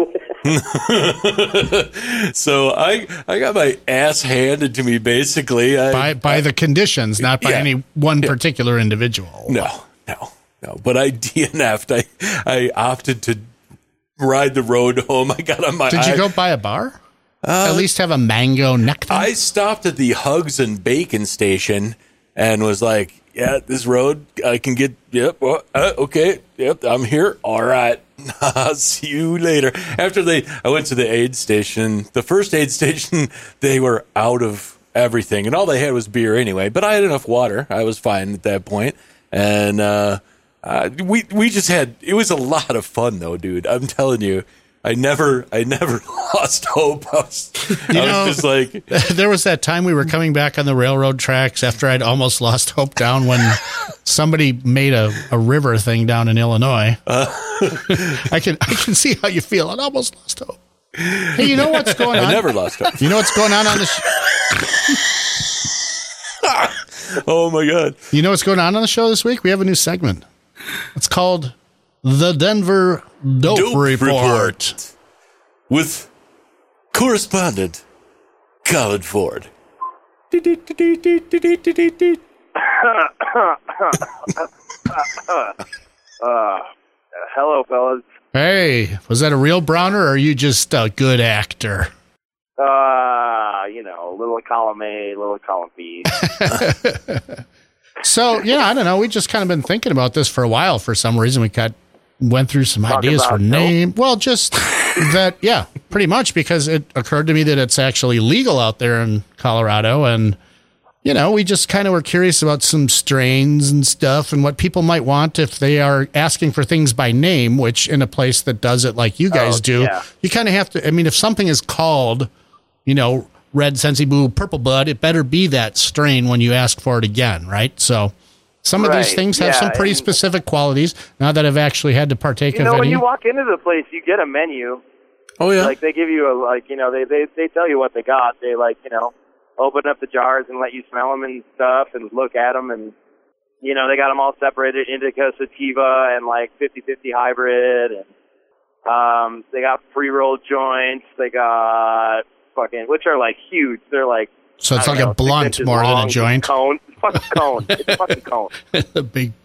uh, so I I got my ass handed to me basically. I, By by the conditions, not by Yeah. any one particular individual. No, no, no. But I D N F'd. I I opted to ride the road home. I got on my. Did you I- go by a bar? Uh, At least have a mango nectar. I stopped at the Hugs and Bacon station and was like, "Yeah, this road I can get. Yep, well, uh, okay, yep, I'm here. All right, I'll see you later." After they, I went to the aid station. The first aid station, they were out of everything, and all they had was beer anyway. But I had enough water. I was fine at that point, and uh, uh, we we just had. It was a lot of fun, though, dude. I'm telling you. I never, I never lost hope. I was, I know, was just like, there was that time we were coming back on the railroad tracks after I'd almost lost hope down when somebody made a, a river thing down in Illinois. Uh, I can I can see how you feel. I'd almost lost hope. Hey, you know what's going on? I never lost hope. You know what's going on on the sh- Oh my God. You know what's going on on the show this week? We have a new segment. It's called The Denver Dope, Dope Report. Report. With correspondent Colin Ford. uh, hello, fellas. Hey, was that a real Browner, or are you just a good actor? Uh, you know, little column A, little column B. So, yeah, I don't know. We just kind of been thinking about this for a while. For some reason, we got went through some Talk ideas for about name. Well, just that, yeah, pretty much, because it occurred to me that it's actually legal out there in Colorado. And, you know, we just kind of were curious about some strains and stuff and what people might want if they are asking for things by name, which in a place that does it like you guys Oh, do, yeah. you kind of have to, I mean, if something is called, you know, Red Sensi Boo Purple Bud, it better be that strain when you ask for it again, right? So some of these Right, things have yeah, some pretty and- specific qualities. Now that I've actually had to partake You know, of when any. you walk into the place, you get a menu. Oh yeah. Like they give you a like, you know, they they they tell you what they got. They like, you know, open up the jars and let you smell them and stuff and look at them, and you know, they got them all separated: indica, sativa, and like fifty-fifty hybrid, and um, they got pre-rolled joints. They got fucking, which are like huge. They're like, So it's I like don't a know, six blunt inches more than a long, joint. Cone. It's a fucking cone. It's a fucking cone. A big.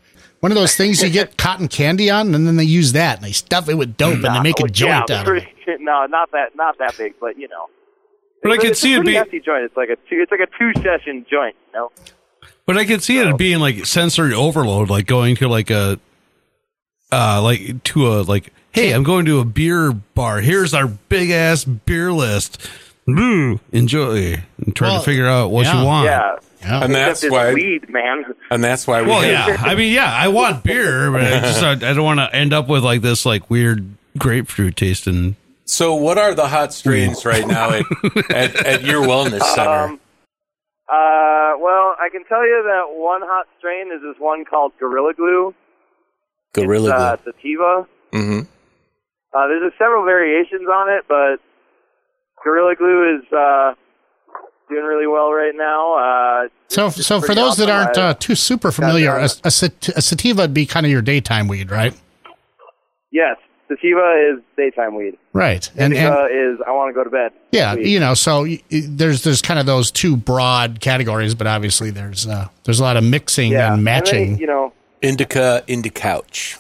one of those things you get cotton candy on, and then they use that, and they stuff it with dope, and they make a No, joint yeah, out of it. pretty- No, not that, not that big, but you know. But I It's- can it's see a it pretty be- hefty joint. It's like a two. It's like a two session joint. You know. But I can see it being like sensory overload, like going to like a, uh, like to a like, hey, I'm going to a beer bar. Here's our big ass beer list. Woo, enjoy and try Well, to figure out what yeah. you want. Yeah. Yeah. And that's Except it's why. weed, man. And that's why we. Well, have- yeah. I mean, yeah, I want beer, but I just I, I don't want to end up with like this like weird grapefruit tasting. So, what are the hot strains right now at, at, at your wellness center? Um, uh, well, I can tell you that one hot strain is this one called Gorilla Glue. Gorilla It's, uh, Glue. sativa. Mm-hmm. Uh, there's several variations on it, but Gorilla Glue is uh, doing really well right now. Uh, So, it's so for pretty those that awesome. aren't I- uh, too super familiar, a, a, sat- a sativa would be kind of your daytime weed, right? yes, sativa is daytime weed. Right. And, Indica and is I want to go to bed. yeah, weed. you know, so y- y- there's there's kind of those two broad categories, but obviously there's uh, there's a lot of mixing yeah. and matching. then, you know, Indica, Indicouch.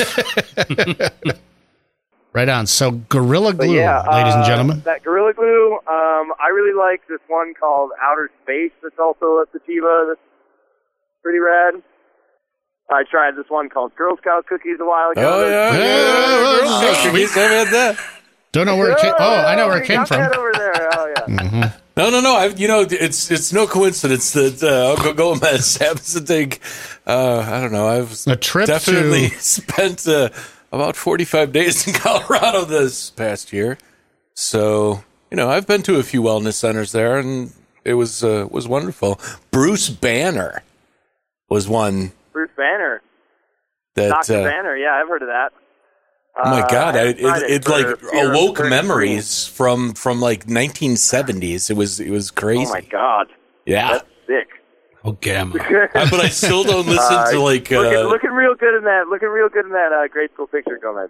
Right on. So Gorilla But Glue, yeah, ladies and uh, gentlemen. that Gorilla Glue, um, I really like this one called Outer Space that's also a sativa that's pretty rad. I tried this one called Girl Scout Cookies a while ago. Oh, yeah. yeah, yeah. Girl Scout cookies, I've had that. Don't know where it came. Oh, I know where it you came got from. that over there. Oh, yeah. Mhm. No, no, no. I've, you know, it's it's no coincidence that uh, Uncle Gomez happens to take, uh, I don't know, I've A trip definitely to- spent uh, about forty-five days in Colorado this past year. So, you know, I've been to a few wellness centers there, and it was uh, was wonderful. Bruce Banner was one Bruce Banner. that... Doctor uh, Banner, yeah, I've heard of that. Oh my Uh, God! I I, haven't it tried it, it for like fear of awoke burning memories from from like nineteen seventies. It was it was crazy. Oh, my God. Yeah. That's sick. Oh, gamma. Uh, but I still don't listen Uh, to like. Uh, looking, looking real good in that. Looking real good in that uh, grade school picture, Gomez.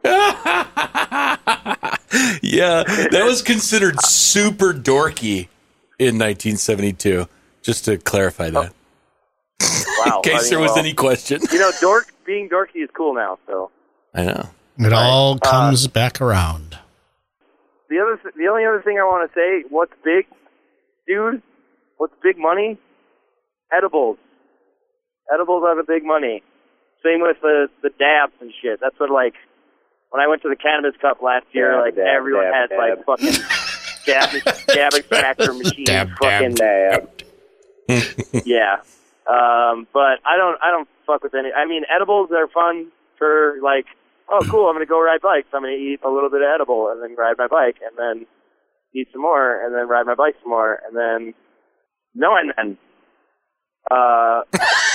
Yeah, that was considered super dorky in nineteen seventy-two. Just to clarify that, Wow. in case I mean, there was well, any question. You know, dork being dorky is cool now. So I know. It all Uh, comes back around. the other, th- the only other thing I want to say, what's big, dude? What's big money? Edibles. Edibles are the big money. Same with the the dabs and shit. That's what like when I went to the Cannabis Cup last year, Dab, like dab, everyone dab, had dab. like fucking dab dab extractor machines. Dab, fucking Dab. yeah. Um, but I don't I don't fuck with any. I mean, edibles are fun for like, oh cool, I'm gonna go ride bikes. I'm gonna eat a little bit of edible and then ride my bike and then eat some more and then ride my bike some more and then no and then. Uh,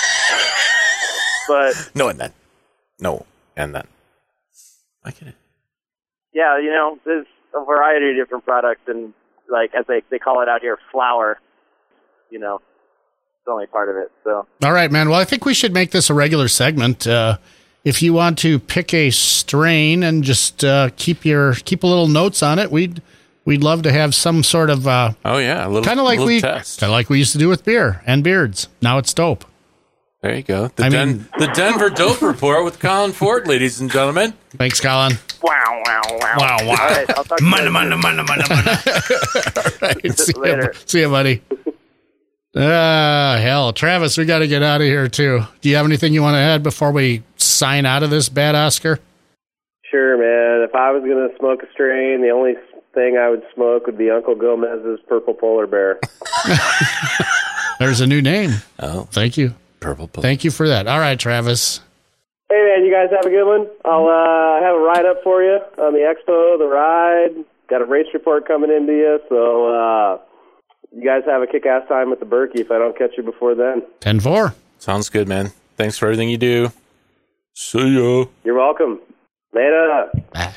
but No, and then. No, and then. I get it. yeah, you know, there's a variety of different products and like as they they call it out here, flour. You know, it's only part of it. So. All right, man. Well, I think we should make this a regular segment. Uh, if you want to pick a strain and just uh, keep your keep a little notes on it, we'd we'd love to have some sort of uh, Oh yeah, a little kind of like little we test. kind of like we used to do with beer and beards. Now it's dope. There you go. The I Den- mean- the Denver Dope Report with Colin Ford, ladies and gentlemen. Thanks, Colin. Wow! Wow! Wow! Wow! Wow! All right, I'll talk to you Money, guys money, soon. money, money, money. All right, see Later. you, see you, buddy. Ah, hell, Travis, we got to get out of here too. Do you have anything you want to add before we sign out of this bad Oscar? Sure, man. If I was going to smoke a strain, the only thing I would smoke would be Uncle Gomez's Purple Polar Bear. There's a new name. Oh, Thank you. purple. Pill. Thank you for that. All right, Travis. Hey, man, you guys have a good one. I'll uh, have a write-up for you on the expo, the ride. Got a race report coming into you, so uh, you guys have a kick-ass time with the Berkey if I don't catch you before then. ten four. Sounds good, man. Thanks for everything you do. See ya. You're welcome. Later.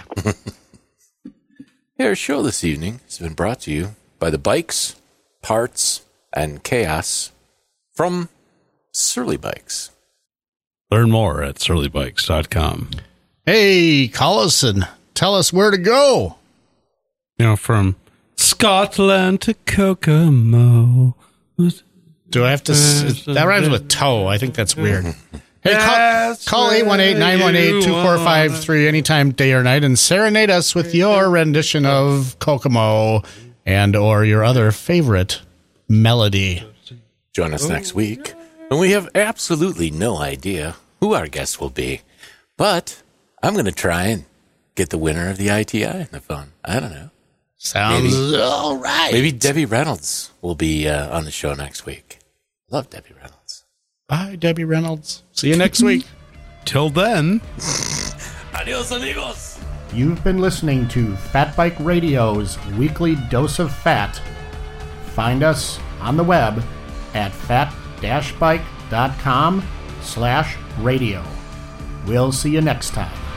Hey, our show this evening has been brought to you by the bikes, parts, and chaos from Surly Bikes. Learn more at surly bikes dot com. Hey, call us and tell us where to go. You know, from Scotland to Kokomo. Do I have to? S- that rhymes with toe. I think that's weird. Hey, call, call eight one eight, nine one eight, two four five three anytime, day or night, and serenade us with your rendition of Kokomo and or your other favorite melody. Join us next week, and we have absolutely no idea who our guest will be. But I'm going to try and get the winner of the I T I on the phone. I don't know. Sounds maybe, all right. Maybe Debbie Reynolds will be uh, on the show next week. Love Debbie Reynolds. Bye, Debbie Reynolds. See you next week. Till then. Adios, amigos. You've been listening to Fat Bike Radio's weekly dose of fat. Find us on the web at fat-bike.com slash radio. We'll see you next time.